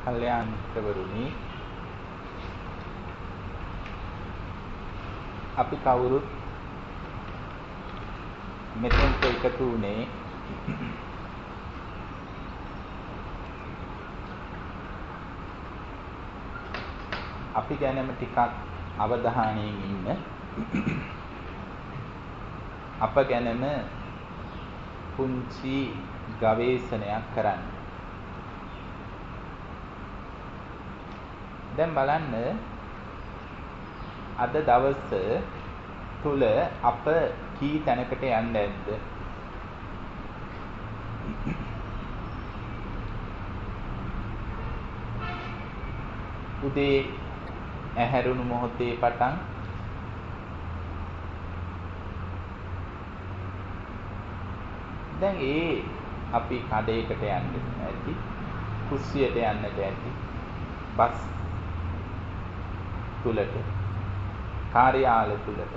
කල්යාණ මිත්‍රවරුනි, අපි කවුරුත් මෙතෙන්ට එකතු වුණේ අපි ගැනම ටිකක් අවධානයෙන් ඉන්න, අප ගැනම පුංචි ගවේෂණයක් කරන්න. දැන් බලන්න, අද දවස තුල අප කී තැනකට යන්න ඇද්ද? උදේ ඇහැරුණු මොහොතේ පටන් දැන් අපි කඩේකට යන්න ඇති, කුස්සියට යන්නට ඇති, බස් තුලට, කාර්යාල තුලට.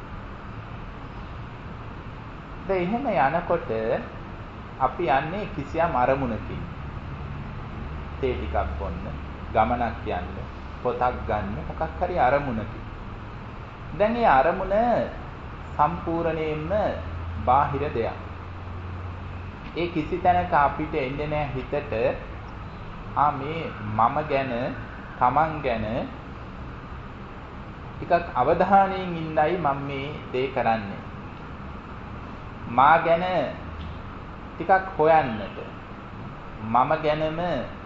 දැන් එහෙම යනකොට අපි යන්නේ කිසියම් අරමුණකින්. තේ ටිකක් බොන්න, ගමනක් යන්න, පොතක් ගන්න, මොකක් හරි අරමුණකින්. දැන් මේ අරමුණ සම්පූර්ණයෙන්ම බාහිර දෙයක්. ඒ කිසි තැනක අපිට එන්නේ නැහැ හිතට මේ මම ගැන, තමන් ගැන ටිකක් අවධානයෙන් ඉන්නයි මම මේ දේ කරන්නේ. මා ගැන ටිකක් හොයන්නට, මම ගැනම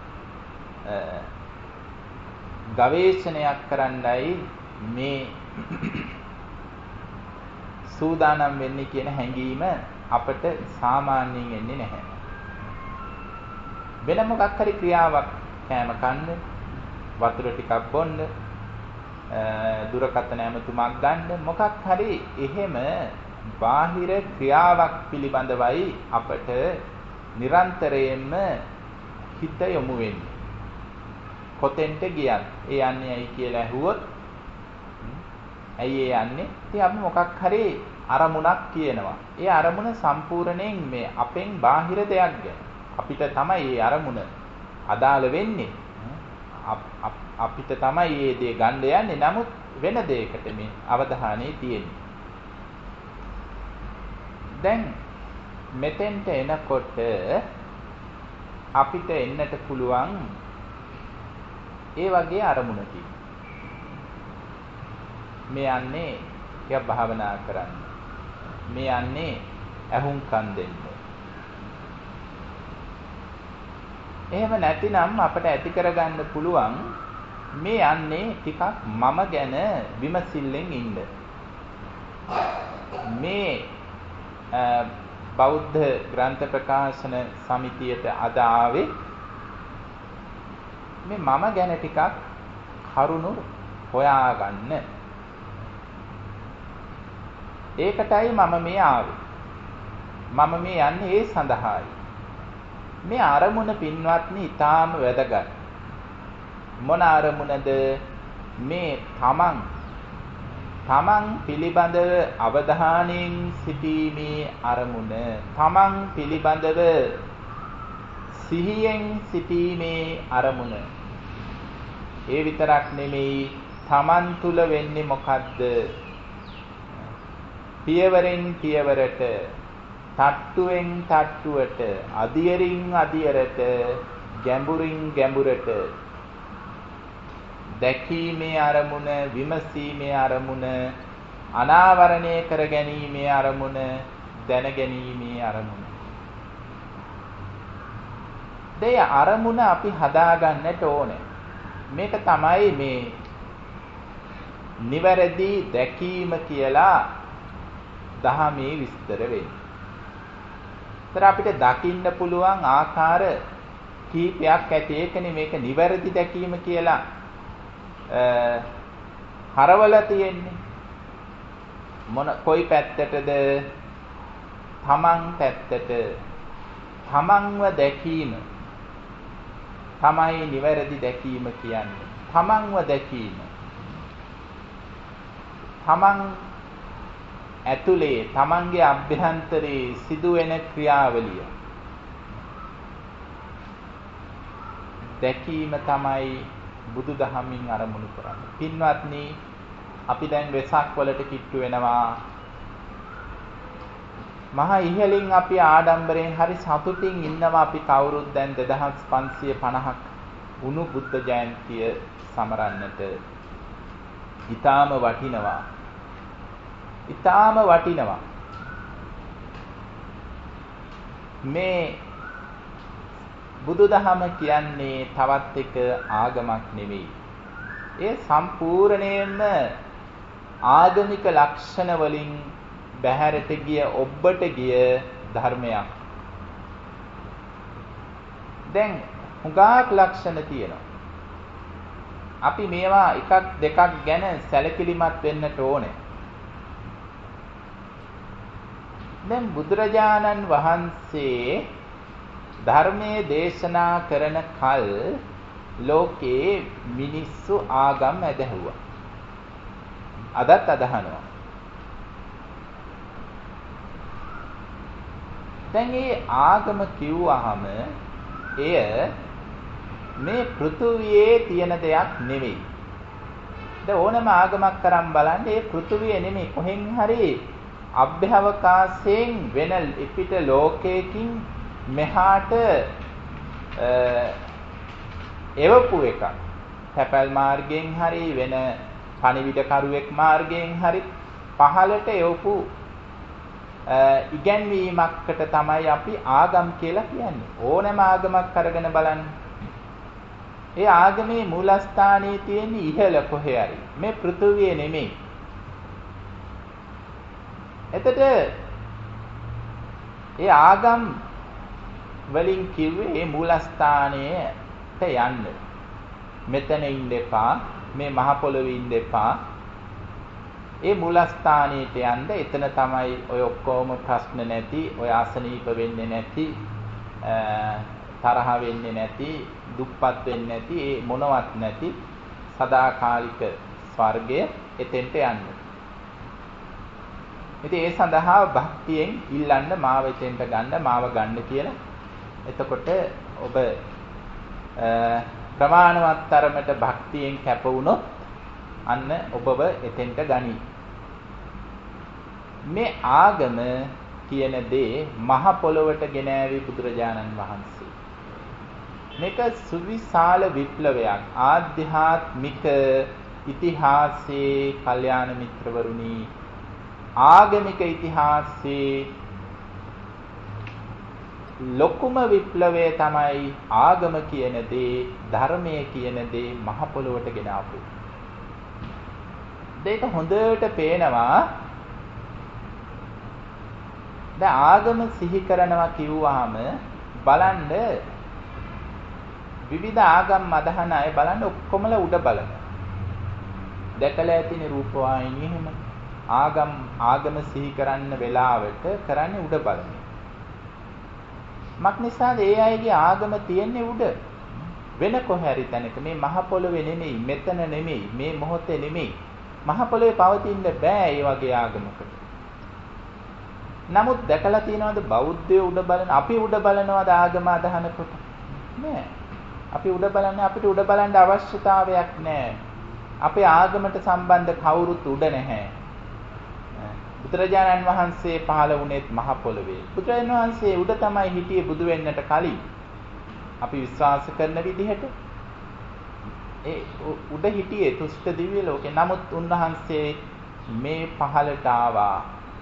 ගවේෂණයක් කරන්නයි මේ සූදානම් වෙන්නේ කියන හැඟීම අපට සාමාන්‍යයෙන් එන්නේ නැහැ. වෙන මොකක් හරි ක්‍රියාවක්, කෑම කන්න, වතුර ටිකක් බොන්න, දුරකථන ඇමතුමක් ගන්න, මොකක් හරි එහෙම බාහිර ක්‍රියාවක් පිළිබඳවයි අපට නිරන්තරයෙන්ම හිත යොමු වෙන්නේ. කොතෙන්ට ගියත් ඒ යන්නේ ඇයි කියලා ඇහුවොත් ඇයි ඒ යන්නේ? ඉතින් අපි මොකක් හරි අරමුණක් කියනවා. ඒ අරමුණ සම්පූර්ණයෙන් මේ අපෙන් බාහිර දෙයක් ගැන. අපිට තමයි මේ අරමුණ අදාළ වෙන්නේ. අපිට තමයි මේ දේ ගන්න යන්නේ. නමුත් වෙන දෙයකට මේ අවධානය තියෙන්නේ. දැන් මෙතෙන්ට එනකොට අපිට එන්නට පුළුවන් ඒ වගේ අරමුණකින්. මේ යන්නේ ටිකක් භාවනා කරන්න. මේ යන්නේ ඇහුම්කන් දෙන්න. එහෙම නැතිනම් අපිට ඇති කරගන්න පුළුවන් මේ යන්නේ ටිකක් මම ගැන විමසිල්ලෙන් ඉන්න. මේ බෞද්ධ ග්‍රන්ථ ප්‍රකාශන සමිතියට අද ආවේ මේ මම ගැන ටිකක් කරුණු හොයාගන්න. ඒකටයි මම මේ ආවේ. මම මේ යන්නේ ඒ සඳහායි. මේ අරමුණ පින්වත්නි ඊටාම වැදගත්. මොන අරමුණද? මේ තමන් පිළිබඳව අවධානයෙන් සිටීමේ අරමුණ, තමන් පිළිබඳව සිහියෙන් සිටීමේ අරමුණ. ඒ විතරක් නෙමෙයි, තමන් තුල වෙන්නේ මොකද්ද? පියවරෙන් පියවරට, තට්ටුවෙන් තට්ටුවට, අදියරින් අදියරට, ගැඹුරින් ගැඹුරට දැකීමේ අරමුණ, විමසීමේ අරමුණ, අනාවරණය කර ගැනීමේ අරමුණ, දැන ගැනීමේ අරමුණ. දෙය අරමුණ අපි හදාගන්නට ඕනේ. මේක තමයි මේ නිවැරදි දැකීම කියලා දහමේ විස්තර වෙන්නේ. ඒතර අපිට දකින්න පුළුවන් ආකාර කීපයක් ඇති. ඒකනේ මේක නිවැරදි දැකීම කියලා හරවලා තියෙන්නේ. කොයි පැත්තටද? තමන් පැත්තට. තමන්ව දැකීම තමයි නිවැරදි දැකීම කියන්නේ. තමන්ව දැකීම. තමන් ඇතුලේ, තමන්ගේ අභ්‍යන්තරයේ සිදුවෙන ක්‍රියාවලිය. දැකීම තමයි බුදුදහමින් අරමුණු කරන්නේ. පින්වත්නි, අපි දැන් වෙසක් වලට කිට්ටු වෙනවා. මහා ඉහළින් අපි ආඩම්බරයෙන් හරි සතුටින් ඉන්නවා. අපි කවුරුත් දැන් 2550ක් උණු බුද්ධ ජයන්තිය සමරන්නට ඊටාම වටිනවා. ඊටාම වටිනවා. මේ බුදුදහම කියන්නේ තවත් එක ආගමක් නෙවෙයි. ඒ සම්පූර්ණයෙන්ම ආගමික ලක්ෂණ වලින් බැහැරට ගිය ඔබට ගිය ධර්මයක්. දැන් හුඟක් ලක්ෂණ තියෙනවා. අපි මේවා එකක් දෙකක් ගැන සැලකිලිමත් වෙන්නට ඕනේ. දැන් බුදුරජාණන් වහන්සේ ධර්මයේ දේශනා කරන කල් ලෝකේ මිනිස්සු ආගම් ඇදහුවා. අදත් අදහනවා. දැන් මේ ආගම කිව්වහම එය මේ පෘථුවියේ තියෙන දෙයක් නෙවෙයි. දැන් ඕනම ආගමක් කරන් බලන්න ඒ පෘථුවිය නෙමෙයි කොහෙන් හරි අභ්‍යවකාශයෙන් වෙන පිට ලෝකයකින් මෙහාට එවපු එකක්. තැපැල් මාර්ගයෙන් හරි වෙන පණිවිඩකරුවෙක් මාර්ගයෙන් හරි පහළට එවපු ඉගැන්වීමකට තමයි අපි ආගම් කියලා කියන්නේ. ඕනෑම ආගමක් අරගෙන බලන්න. ඒ ආගමේ මූලස්ථානයේ තියෙන ඉහළ කොහේ හරි. මේ පෘථුවිය නෙමෙයි. එතකොට ඒ ආගම් වලින් කිව්වේ මේ මූලස්ථානයට යන්න. මෙතන ඉන්න එපා, මේ මහ පොළොවේ ඉන්න එපා. ඒ මූලස්ථානයට යන්න. එතන තමයි ඔය ඔක්කොම ප්‍රශ්න නැති, ඔය අසනීප වෙන්නේ නැති, තරහ වෙන්නේ නැති, දුක්පත් වෙන්නේ නැති, ඒ මොනවත් නැති සදාකාලික ස්වර්ගය එතෙන්ට යන්න. ඉතින් ඒ සඳහා භක්තියෙන් ඉල්ලන්න මාව එතෙන්ට ගන්න, මාව ගන්න කියලා. එතකොට ඔබ ප්‍රමාණවත් තරමට භක්තියෙන් කැප වුණොත් අන්න ඔබව එතෙන්ට ගනි. මේ ආගම කියන දේ මහ පොළොවට ගෙන ආවි බුදුරජාණන් වහන්සේ. මේක සුවිශාල විප්ලවයක්. ආධ්‍යාත්මික ඉතිහාසයේ කල්යාණ මිත්‍රවරුනි, ආගමික ඉතිහාසයේ ලොකුම විප්ලවය තමයි ආගම කියන දේ, ධර්මය කියන දේ මහ පොළොවට ගෙන ආපු. දෙක හොඳට පේනවා. දැන් ආගම සිහි කරනවා කිව්වහම බලන්න විවිධ ආගම් අදහන අය බලන්න ඔක්කොමලා උඩ බලන. දැකලා ඇතිනේ රූපවාහිනිය එහෙම. ආගම සිහි කරන්න වෙලාවට කරන්නේ උඩ බලන. මක්නිසාද ඒ අයගේ ආගම තියෙන්නේ උඩ. වෙන කොහරි තැනක මේ මහ පොළොවේ නෙමෙයි, මෙතන නෙමෙයි, මේ මොහොතේ නෙමෙයි. මහ පොළොවේ පවතින්න බෑ ඒ වගේ ආගමකට. නමුත් දැකලා තියෙනවද බෞද්ධයෝ උඩ බලන? අපි උඩ බලනවද ආගම අදහනකොට? නෑ. අපි උඩ බලන්නේ, අපිට උඩ බලන්න අවශ්‍යතාවයක් නෑ. අපේ ආගමට සම්බන්ධ කවුරුත් උඩ නැහැ. බුදුරජාණන් වහන්සේ පහළ වුණේත් මහ පොළොවේ. බුදුරජාණන් වහන්සේ උඩ තමයි හිටියේ බුදු වෙන්නට කලින්. අපි විශ්වාස කරන විදිහට ඒ උඩ හිටියේ තුෂ්ඨ දිව්‍ය ලෝකේ. නමුත් උන්වහන්සේ මේ පහළට ආවා.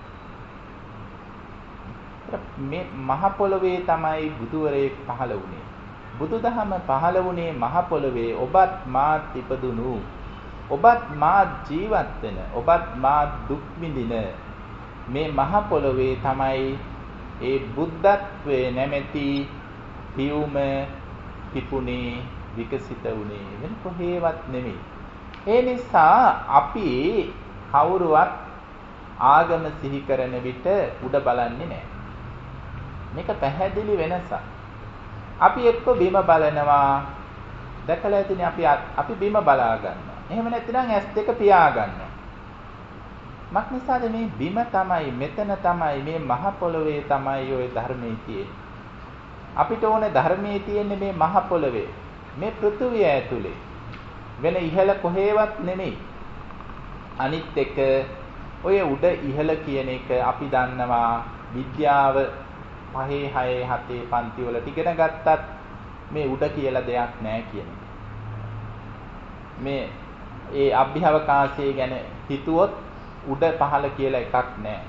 මේ මහ පොළොවේ තමයි බුදුවරයෙක් පහළ වුණේ. බුදුදහම පහළ වුණේ මහ පොළොවේ. ඔබත් මාත් ඉපදුණු, ඔබත් මාත් ජීවත් වෙන, ඔබත් මාත් දුක් විඳින මේ මහ පොළොවේ තමයි ඒ බුද්ධත්වයේ නැමැති පියුම පිපුණේ, විකසිත වුණේ. වෙන කොහේවත් නෙමෙයි. ඒ නිසා අපි කවුරුවත් ආගම සිහි කරන විට උඩ බලන්නේ නැහැ. මේක පැහැදිලි වෙනසක්. අපි එක්ක බිම බලනවා. දැකලා ඇතිනේ අපි බිම බලා ගන්නවා. එහෙම නැත්නම් ඇස් දෙක පියා ගන්නවා. මක්නිසාද මේ බිම තමයි, මෙතන තමයි, මේ මහ පොළොවේ තමයි ওই ධර්මයේ තියෙන්නේ. අපිට ඕනේ ධර්මයේ තියෙන්නේ මේ මහ පොළොවේ. මේ පෘථුවිය ඇතුලේ. වෙන ඉහළ කොහේවත් නෙමෙයි. අනිත් එක ඔය උඩ ඉහළ කියන එක අපි දන්නවා විද්‍යාව 5 6 7 පන්ති වලට ඉගෙන ගත්තත් මේ උඩ කියලා දෙයක් නැහැ කියන එක. මේ ඒ අභ්‍යවකාශය ගැන හිතුවොත් උඩ පහළ කියලා එකක් නැහැ.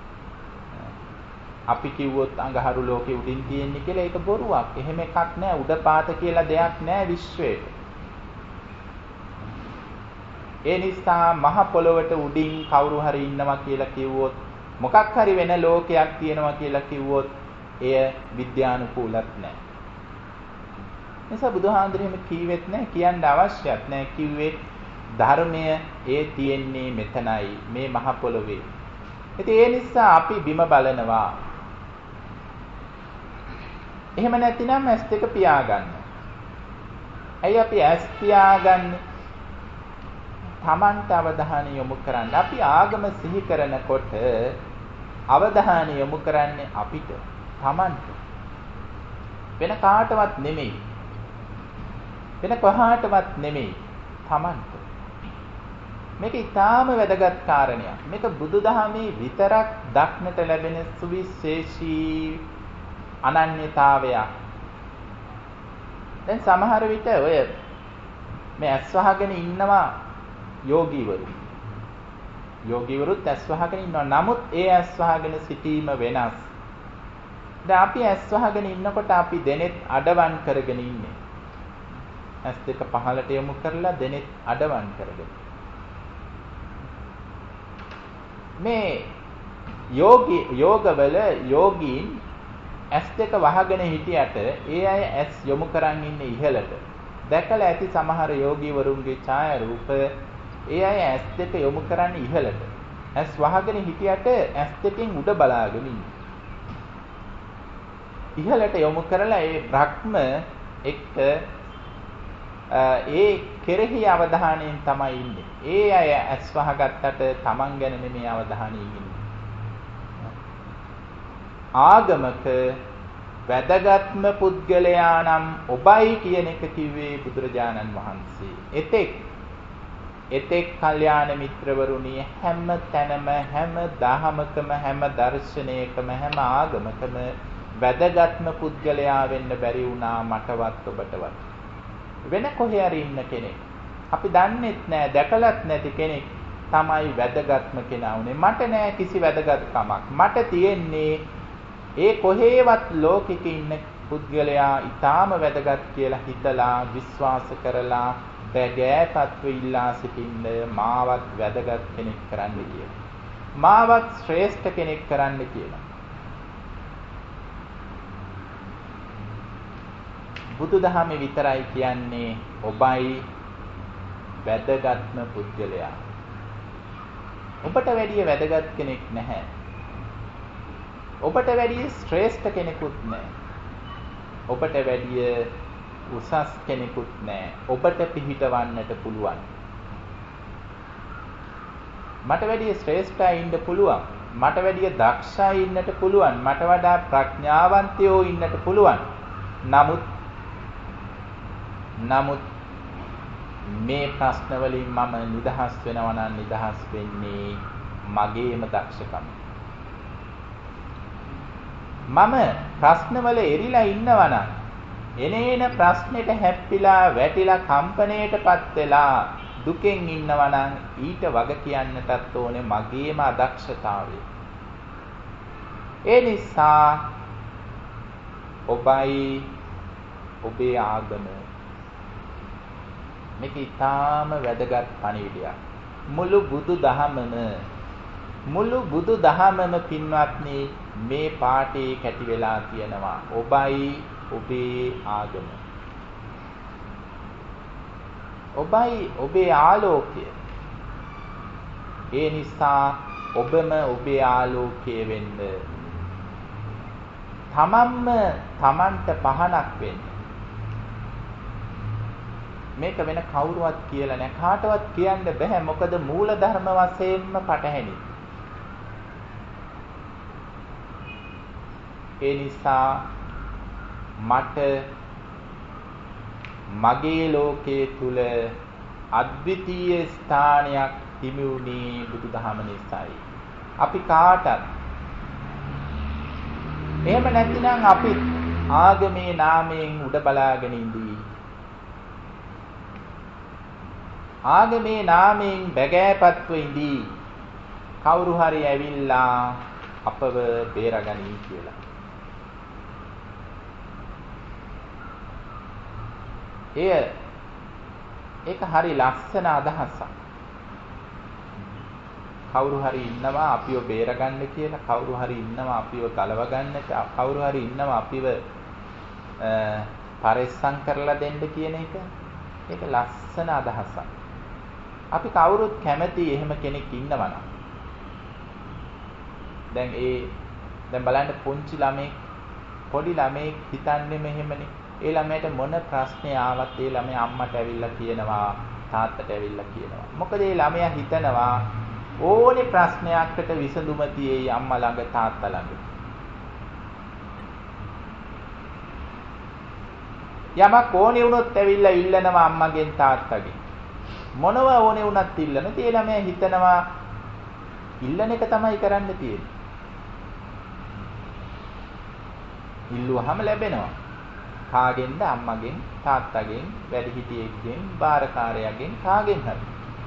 අපි කිව්වොත් අඟහරු ලෝකෙ උඩින් තියෙන්නේ කියලා ඒක බොරුවක්. එහෙම එකක් නැහැ. උඩ පාත කියලා දෙයක් නැහැ විශ්වයේ. ඒ නිසා මහ පොළොවට උඩින් කවුරු හරි ඉන්නවා කියලා කිව්වොත් මොකක් හරි වෙන ලෝකයක් තියෙනවා කියලා කිව්වොත් එය විද්‍යානුකූලත් නැහැ. නිසා බුදුහාඳුරෙම කීවෙත් නැහැ, කියන්න අවශ්‍යත් නැහැ. කිව්වේ ධර්මය ඒ තියෙන්නේ මෙතනයි මේ මහ පොළොවේ. ඉතින් ඒ නිසා අපි බිම බලනවා. එහෙම නැතිනම් ඇස් දෙක පියාගන්න. ඇයි අපි ඇස් පියාගන්නේ? තමන්ට අවධානය යොමු කරන්න. අපි ආගම සිහි කරනකොට අවධානය යොමු කරන්නේ අපිට, තමන්ට. වෙන කාටවත් නෙමෙයි. වෙන කොහාටවත් නෙමෙයි, තමන්ට. මේක ඊටාම වැදගත් කාරණයක්. මේක බුදුදහමේ විතරක් දක්නට ලැබෙන සුවිශේෂී අනන්‍යතාවයක්. දැන් සමහර විට ඔය මේ ඇස් වහගෙන ඉන්නවා යෝගීවරු. යෝගීවරුත් ඇස් වහගෙන ඉන්නවා. නමුත් ඒ ඇස් වහගෙන සිටීම වෙනස්. දැන් අපි ඇස් වහගෙන ඉන්නකොට අපි දෙනෙත් අඩවන් කරගෙන ඉන්නේ. ඇස් දෙක පහළට යොමු කරලා දෙනෙත් අඩවන් කරගෙන. මේ යෝගවල යෝගීන් ඇස් දෙක වහගෙන හිටියට ඒ අය ඇස් යොමු කරන් ඉන්නේ ඉහළට. දැකලා ඇති සමහර යෝගීවරුන්ගේ ඡායාරූප ඒ අය ඇස් දෙක යොමු කරන්නේ ඉහළට. ඇස් වහගෙන හිටියට ඇස් දෙකෙන් උඩ බලාගෙන ඉන්නේ. ඉහළට යොමු කරලා ඒ බ්‍රහ්ම එක්ක ඒ කෙරෙහි අවධානයෙන් තමයි ඉන්නේ. ඒ අය ඇස් වහගත්තට Taman ගැන නෙමෙයි අවධානය ඉන්නේ. ආගමක වැදගත්ම පුද්ගලයා නම් ඔබයි කියන එක කිව්වේ බුදුරජාණන් වහන්සේ. එතෙක් කල්යාණ මිත්‍රවරුනි හැම තැනම හැම දහමකම හැම දර්ශනයකම හැම ආගමකම වැදගත්ම පුද්ගලයා වෙන්න බැරි වුණා මටවත් ඔබටවත්. වෙන කොහේ හරි ඉන්න කෙනෙක් අපි දන්නෙත් නෑ දැකලත් නැති කෙනෙක් තමයි වැදගත්ම කෙනා උනේ. මට නෑ කිසි වැදගත්කමක්. මට තියෙන්නේ ඒ කොහේවත් ලෝකෙක ඉන්න පුද්ගලයා ඊටාම වැදගත් කියලා හිතලා විශ්වාස කරලා බැගෑපත්ව ඉල්ලා සිටින්න මාවත් වැදගත් කෙනෙක් කරන්න කියලා. මාවත් ශ්‍රේෂ්ඨ කෙනෙක් කරන්න කියලා. බුදුදහමේ විතරයි කියන්නේ ඔබයි වැදගත්ම පුද්ගලයා. ඔබට වැඩිය වැදගත් කෙනෙක් නැහැ. ඔබට වැඩිය ශ්‍රේෂ්ඨ කෙනෙකුත් නැහැ. ඔබට වැඩිය උසස් කෙනෙකුත් නැහැ. ඔබට පිහිටවන්නට පුළුවන්. මට වැඩිය ශ්‍රේෂ්ඨයි ඉන්න පුළුවන්. මට වැඩිය දක්ෂයි ඉන්නට පුළුවන්. මට වඩා ප්‍රඥාවන්තයෝ ඉන්නට පුළුවන්. නමුත් මේ ප්‍රශ්න වලින් මම නිදහස් වෙනවා නම් නිදහස් වෙන්නේ මගේම දක්ෂකම. මම ප්‍රශ්නවල එරිලා ඉන්නවා නම් එනේන ප්‍රශ්නෙට හැප්පිලා වැටිලා කම්පණයටපත් වෙලා දුකෙන් ඉන්නවා නම් ඊට වග කියන්නටත් ඕනේ මගේම අදක්ෂතාවය. ඒ නිසා ඔබයි ඔබේ ආගම මේක ඊටාම වැදගත් පණිවිඩයක්. මුළු බුදුදහමම පින්වත්නි මේ පාඩේ කැටි වෙලා තියෙනවා. ඔබයි ඔබේ ආගම. ඔබයි ඔබේ ආලෝකය. ඒ නිසා ඔබම ඔබේ ආලෝකය වෙන්න. තමන්ට පහනක් වෙන්න. මේක වෙන කවුරුවත් කියලා නැහැ. කාටවත් කියන්න බෑ. මොකද මූල ධර්ම වශයෙන්ම පටහැනි. ඒ නිසා මට මගේ ලෝකයේ තුල අද්විතීය ස්ථානයක් හිමි වුණේ බුදුදහම නිසායි. අපි කාටත් එහෙම නැතිනම් අපි ආගමේ නාමයෙන් උඩ බලාගෙන ඉඳී. ආගමේ නාමයෙන් බැගෑපත්ව ඉඳී. කවුරු හරි ඇවිල්ලා අපව බේරගනී කියලා. ඒක හරි ලස්සන අදහසක්. කවුරු හරි ඉන්නවා අපිව බේරගන්න කියලා, කවුරු හරි ඉන්නවා අපිව ගලව ගන්නට, කවුරු හරි ඉන්නවා අපිව පරිස්සම් කරලා දෙන්න කියන එක. ඒක ලස්සන අදහසක්. අපි කවුරුත් කැමති එහෙම කෙනෙක් ඉන්නවනම්. දැන් බලන්න පුංචි ළමෙක්, පොඩි ළමෙක් හිතන්නේ මෙහෙමනේ. ඒ ළමයට මොන ප්‍රශ්නේ ආවත් ඒ ළමයා අම්මට ඇවිල්ලා කියනවා, තාත්තට ඇවිල්ලා කියනවා. මොකද ඒ ළමයා හිතනවා ඕනේ ප්‍රශ්නයකට විසඳුම තියෙයි අම්මා ළඟ, තාත්තා ළඟ. යමක් ඕනේ වුණොත් ඇවිල්ලා ඉල්ලනවා අම්මගෙන්, තාත්තගෙන්. මොනව ඕනේ වුණත් ඉල්ලන. ඒ ළමයා හිතනවා ඉල්ලන එක තමයි කරන්න තියෙන්නේ. ඉල්ලුවාම ලැබෙනවා. කාගෙන්ද? අම්මගෙන්, තාත්තගෙන්, වැඩිහිටියෙක්ගෙන්, බාරකාරයාගෙන්, කාගෙන් හරි.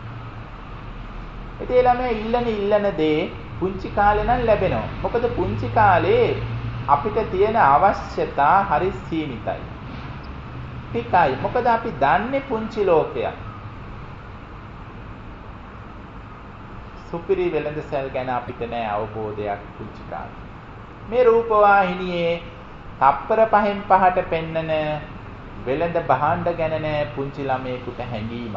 ඒ ළමයා ඉල්ලන දේ පුංචි කාලේ නම් ලැබෙනවා. මොකද පුංචි කාලේ අපිට තියෙන අවශ්‍යතා හරි සීමිතයි. ටිකයි. මොකද අපි දන්නේ පුංචි ලෝකයක්. සුපිරි වෙළඳසැල් ගැන අපිට නෑ අවබෝධයක් පුංචි කාලේ. මේ රූපවාහිනියේ තප්පර 5න් 5ට පෙන්නන වෙළඳ භාණ්ඩ ගැන නෑ පුංචි ළමයෙකුට හැඟීමක්.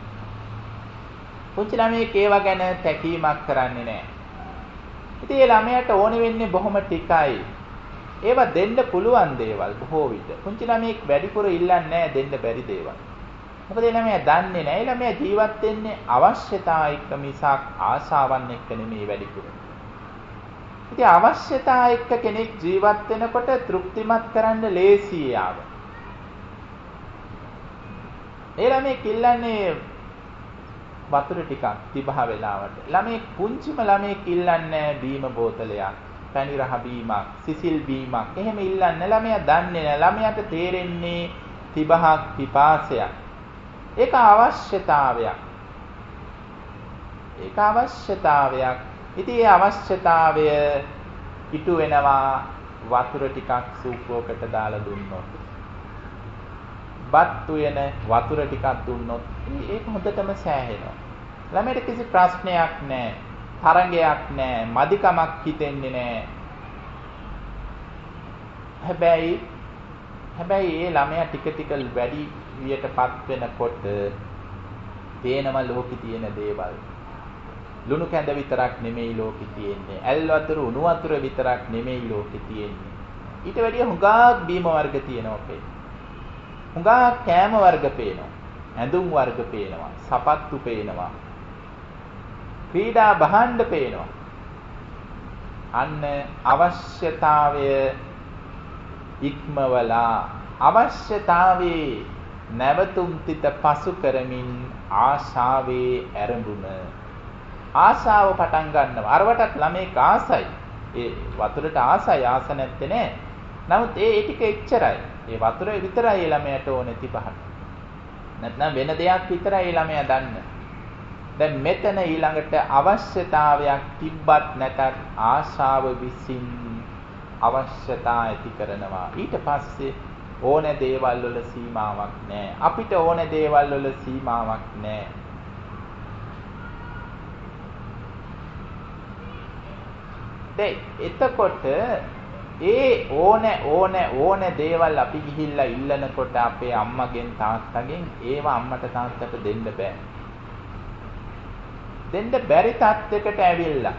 පුංචි ළමයෙක් ඒවා ගැන තැකීමක් කරන්නේ නෑ. ඉතින් ඒ ළමයාට ඕනෙ වෙන්නේ බොහොම ටිකයි. ඒවා දෙන්න පුළුවන් දේවල් බොහෝ විට. පුංචි ළමයෙක් වැඩිපුර ඉල්ලන්නේ නෑ දෙන්න බැරි දේවල්. මොකද ඒ ළමයා දන්නේ නෑ. ඒ ළමයා ජීවත් වෙන්නේ අවශ්‍යතා එක්ක මිසක් ආශාවන් එක්ක නෙමෙයි වැඩිපුර. ඉතින් අවශ්‍යතා එක්ක කෙනෙක් ජීවත් වෙනකොට තෘප්තිමත් කරන්න ලේසියි ආව. ඒ ළමෙක් ඉල්ලන්නේ වතුර ටිකක් තිබහ වෙලාවට. ළමෙක් පුංචිම ළමෙක් ඉල්ලන්නේ බීම බෝතලයක්, පැණි රහ බීමක්, සිසිල් බීමක්. එහෙම ඉල්ලන්නේ ළමයා දන්නේ නැහැ. ළමයාට තේරෙන්නේ තිබහක්, පිපාසයක්. ඒක අවශ්‍යතාවයක්. ඒක අවශ්‍යතාවයක්. ඉතින් ඒ අවශ්‍යතාවය ඉටු වෙනවා වතුර ටිකක් සූපුවකට දාලා දුන්නොත්. බත් උයන වතුර ටිකක් දුන්නොත් ඒක හොඳටම සෑහෙනවා. ළමයට කිසි ප්‍රශ්නයක් නැහැ. තරංගයක් නැහැ. මදිකමක් හිතෙන්නේ නැහැ. හැබැයි ඒ ළමයා ටික ටික වැඩි වියටපත් වෙනකොට පේනම ලෝකේ තියෙන දේවල්. ලුණු කැඳ විතරක් නෙමෙයි ලෝකේ තියෙන්නේ. ඇල් වතුර, උණු වතුර විතරක් නෙමෙයි ලෝකේ තියෙන්නේ. ඊට වැඩිය හුඟක් බීම වර්ග තියෙනවා පේනවා. හුඟක් කෑම වර්ග පේනවා. ඇඳුම් වර්ග පේනවා. සපත්තු පේනවා. ක්‍රීඩා භාණ්ඩ පේනවා. අන්න අවශ්‍යතාවය ඉක්මවලා අවශ්‍යතාවේ නැවතුම් තිත පසු කරමින් ආශාවේ ඇරඹුණ ආශාව පටන් ගන්නවා. අරවටත් ළමෙක් ආසයි. ඒ වතුරට ආසයි, ආස නැත්තේ නෑ. නමුත් ඒ ටික එච්චරයි. ඒ වතුර විතරයි ඒ ළමයට ඕනේ තිබහට. නැත්නම් වෙන දෙයක් විතරයි ඒ ළමයා දන්න. දැන් මෙතන ඊළඟට අවශ්‍යතාවයක් තිබ්බත් නැතත් ආශාව විසින් අවශ්‍යතා ඇති කරනවා. ඊට පස්සේ ඕනේ දේවල් වල සීමාවක් නැහැ. අපිට ඕනේ දේවල් වල සීමාවක් නැහැ. එතකොට ඒ ඕනේ දේවල් අපි ගිහිල්ලා ඉල්ලනකොට අපේ අම්මගෙන් තාත්තගෙන් ඒවා අම්මට තාත්තට දෙන්න බෑ. දෙන්න බැරි තත්යකට ඇවිල්ලා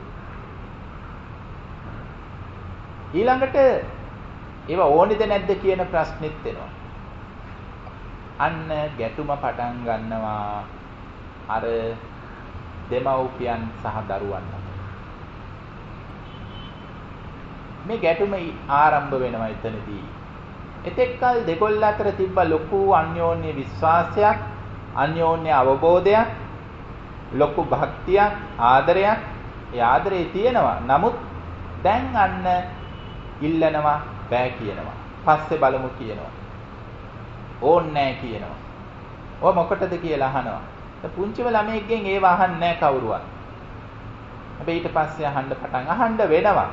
ඊළඟට ඒවා ඕනේද නැද්ද කියන ප්‍රශ්නෙත් එනවා. අන්න ගැටුම පටන් ගන්නවා අර දෙමව්පියන් සහ දරුවන් අතර. මේ ගැටුම ආරම්භ වෙනවා එතනදී. එතෙක් කල දෙගොල්ල අතර තිබ්බ ලොකු අන්‍යෝන්‍ය විශ්වාසයක්, අන්‍යෝන්‍ය අවබෝධයක්, ලොකු භක්තියක්, ආදරයක්. ඒ ආදරේ තියෙනවා. නමුත් දැන් අන්න ඉල්ලනවා බෑ කියනවා. පස්සේ බලමු කියනවා. ඕන්නේ නැහැ කියනවා. ඔය මොකටද කියලා අහනවා. පුංචිම ළමයෙක්ගෙන් ඒව අහන්නේ නැහැ කවුරුවත්. හැබැයි ඊට පස්සේ අහන්න වෙනවා.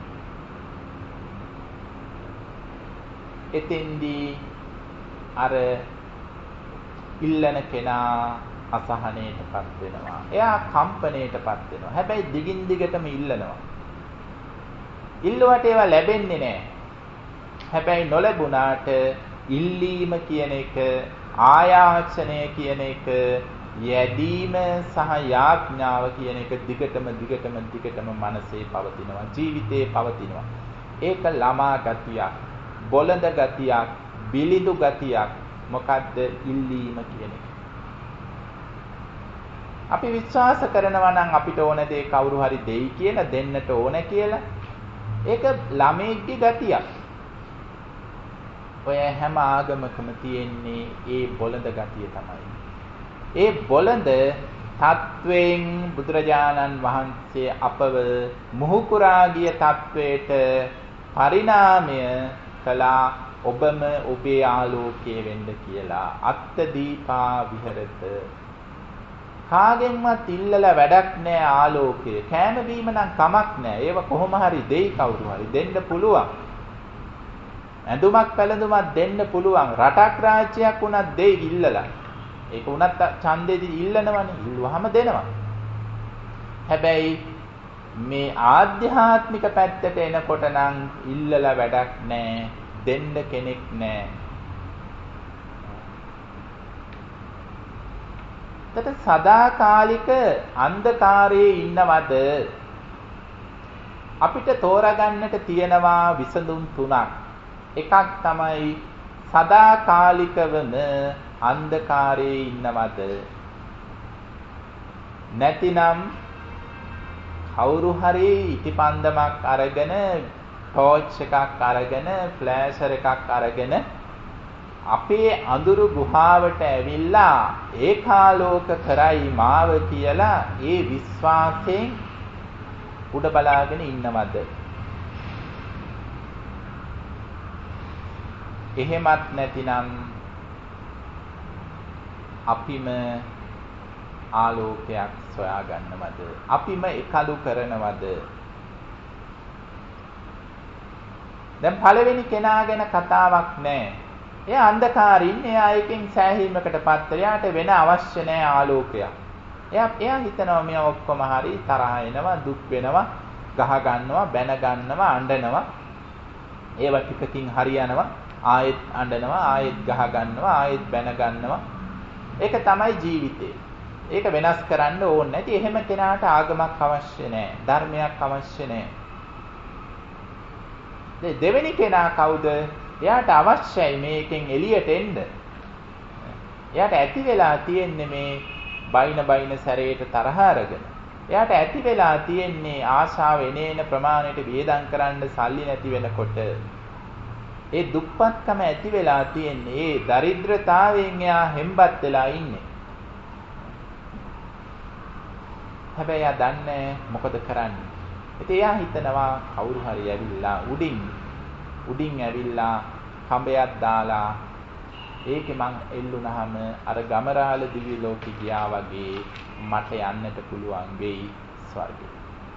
එතෙන්දී අර ඉල්ලන කෙනා අසහනයටපත් වෙනවා. එයා කම්පණයටපත් වෙනවා. හැබැයි දිගින් දිගටම ඉල්ලනවා. ඉල්ලුවට ඒවා ලැබෙන්නේ නැහැ. හැබැයි නොලැබුණාට ඉල්ලීම කියන එක, ආයාචනය කියන එක, යැදීම සහ යාඥාව කියන එක දිගටම මනසේ පවතිනවා, ජීවිතේ පවතිනවා. ඒක ළමා ගතියක්, බොළඳ ගතියක්, බිලිඳු ගතියක්. මොකද්ද ඉල්ලීම කියන එක? අපි විශ්වාස කරනවා නම් අපිට ඕන දේ කවුරු හරි දෙයි කියලා, දෙන්නට ඕන කියලා. ඒක ළමෙක්ගේ ගතියක්. ඔය හැම ආගමකම තියෙන්නේ ඒ බොළඳ ගතිය තමයි. ඒ බොළඳ තත්වයෙන් බුදුරජාණන් වහන්සේ අපව මුහුකුරා ගිය තත්වයට පරිණාමය කළා. ඔබම ඔබේ ආලෝකයේ වෙන්න කියලා. අත්ත දීපා විහෙරත. කාගෙන්වත් ඉල්ලලා වැඩක් නැහැ ආලෝකය. කෑම බීම නම් කමක් නැහැ. ඒව කොහොම හරි දෙයි කවුරු හරි. දෙන්න පුළුවන්. ඇඳුමක් පැළඳුමක් දෙන්න පුළුවන්. රටක් රාජ්‍යයක් උනත් දෙයි ඉල්ලලා. ඒක උනත් ඡන්දෙදි ඉල්ලනවනේ. ඉල්ලුවාම දෙනවා. හැබැයි මේ ආධ්‍යාත්මික පැත්තට එනකොට නම් ඉල්ලලා වැඩක් නැහැ. දෙන්න කෙනෙක් නැහැ. තත සදාකාලික අන්ධකාරයේ ඉන්නවද? අපිට තෝරගන්නට තියෙනවා විසඳුම් තුනක්. එකක් තමයි සදාකාලිකවම අන්ධකාරයේ ඉන්නවද? නැතිනම් කවුරු හරි ඉටිපන්දමක් අරගෙන, ටෝච් එකක් අරගෙන, ෆ්ලෑෂර් එකක් අරගෙන අපේ අඳුරු ගුහාවට ඇවිල්ලා ඒකාලෝක කරයි මාව කියලා ඒ විශ්වාසයෙන් උඩ බලාගෙන ඉන්නවද? එහෙමත් නැතිනම් අපිම ආලෝකයක් සොයා ගන්නවද? අපිම එකලු කරනවද? දැන් පළවෙනි කෙනා ගැන කතාවක් නැහැ. එයා අන්ධකාරින්, එයා එකෙන් සෑහීමකටපත් වෙලාට වෙන අවශ්‍ය නැහැ ආලෝකයක්. එයා හිතනවා මේ ඔක්කොම හරි, තරහ එනවා, දුක් වෙනවා, ගහ ගන්නවා, බැන ගන්නවා, අඬනවා. ඒව ටිකකින් හරියනවා. ආයෙත් අඬනවා, ආයෙත් ගහ ගන්නවා, ආයෙත් බැන ගන්නවා. ඒක තමයි ජීවිතේ. ඒක වෙනස් කරන්න ඕනේ නැති. එහෙම කෙනාට ආගමක් අවශ්‍ය නැහැ. ධර්මයක් අවශ්‍ය නැහැ. දෙවෙනි කෙනා කවුද? එයාට අවශ්‍යයි මේකෙන් එළියට එන්න. එයාට ඇති වෙලා තියෙන්නේ මේ බයින සැරේට තරහ අරගෙන. එයාට ඇති වෙලා තියෙන්නේ ආශාව එනේන ප්‍රමාණයට වියදම් කරන්න සල්ලි නැති වෙනකොට. ඒ දුක්පත්කම ඇති වෙලා තියෙන්නේ. ඒ දරිද්‍රතාවයෙන් එයා හෙම්බත් වෙලා ඉන්නේ. හැබැයි එයා දන්නේ මොකද කරන්නේ. ඉතින් එයා හිතනවා කවුරු හරි ඇවිල්ලා උඩින් ඇවිල්ලා කඹයක් දාලා ඒකේ මං එල්ලුනහම අර ගමරාල දිව්‍ය ලෝකෙ ගියා වගේ මට යන්නට පුළුවන් වෙයි ස්වර්ගෙට.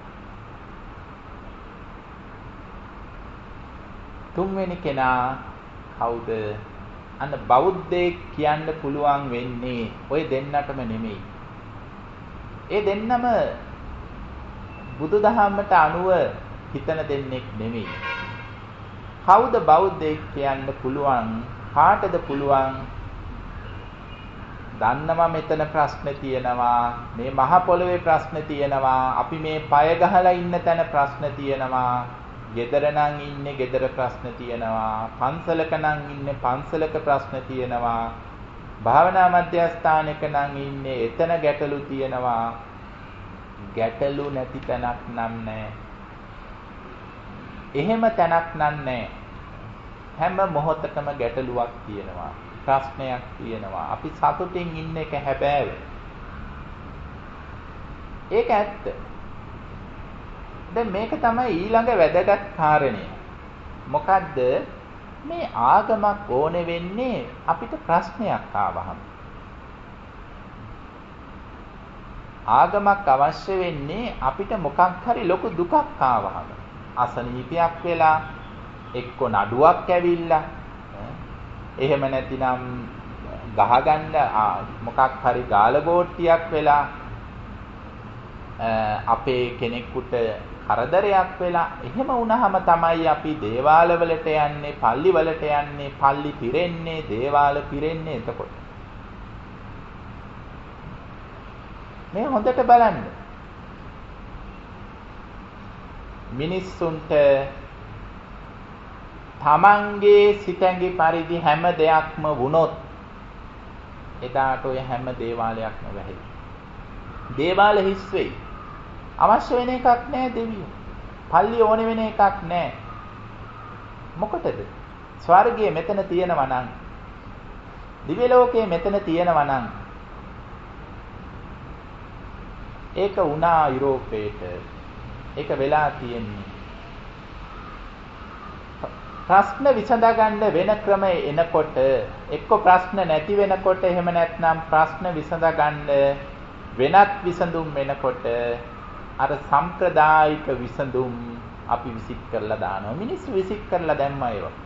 තුන්වෙනි කෙනා කවුද? අන්න බෞද්ධයෙක් කියන්න පුළුවන් වෙන්නේ ඔය දෙන්නටම නෙමෙයි. ඒ දෙන්නම බුදුදහමට අනුව හිතන දෙන්නෙක් නෙමෙයි. කවුද බෞද්ධයෙක් කියන්න පුළුවන්? කාටද පුළුවන්? දන්නවා මෙතන ප්‍රශ්න තියෙනවා, මේ මහ පොළවේ ප්‍රශ්න තියෙනවා, අපි මේ පය ගහලා ඉන්න තැන ප්‍රශ්න තියෙනවා, ගෙදර නම් ඉන්නේ ගෙදර ප්‍රශ්න තියෙනවා, පන්සලක නම් ඉන්නේ පන්සලක ප්‍රශ්න තියෙනවා, භාවනා මධ්‍යස්ථානයක නම් ඉන්නේ එතන ගැටලු තියෙනවා. ගැටලු නැති තැනක් නම් නැහැ. එහෙම තැනක් නම් නැහැ. හැම මොහොතකම ගැටලුවක් තියෙනවා. ප්‍රශ්නයක් තියෙනවා. අපි සතුටින් ඉන්න එක හැබෑව. ඒක ඇත්ත. දැන් මේක තමයි ඊළඟ වැදගත් කාරණය. මොකද්ද? මේ ආගමක් ඕනේ වෙන්නේ අපිට ප්‍රශ්නයක් ආවහම. ආගමක් අවශ්‍ය වෙන්නේ අපිට මොකක් හරි ලොකු දුකක් ආවහම. අසනීපයක් වෙලා එක්ක නඩුවක් ඇවිල්ලා එහෙම නැතිනම් ගහගන්න මොකක් හරි ගාලගෝට්ටියක් වෙලා අපේ කෙනෙකුට කරදරයක් වෙලා එහෙම වුණාම තමයි අපි දේවාල වලට යන්නේ, පල්ලි වලට යන්නේ, පල්ලි පිරෙන්නේ, දේවාල පිරෙන්නේ. එතකොට මේ හොඳට බලන්න. මිනිස්සුන්ට තමන්ගේ සිතැඟි පරිදි හැම දෙයක්ම වුණොත් එදාට ඔය හැම දේවාලයක්ම වැහෙයි. දේවාල හිස් වෙයි. අවශ්‍ය වෙන එකක් නෑ දෙවියෝ. පල්ලි ඕන වෙන එකක් නෑ. මොකටද? ස්වර්ගයේ මෙතන තියෙනවා නම්, දිව්‍ය ලෝකයේ මෙතන තියෙනවා නම්, ඒක වුණා යුරෝපේට. ඒක වෙලා තියෙන්නේ. ප්‍රශ්න විසඳගන්න වෙන ක්‍රම එනකොට, එක්ක ප්‍රශ්න නැති වෙනකොට, එහෙම නැත්නම් ප්‍රශ්න විසඳගන්න වෙනත් විසඳුම් වෙනකොට අර සම්ප්‍රදායික විසඳුම් අපි විසික් කරලා දානවා. මිනිස්සු විසික් කරලා දැම්මා ඒවා.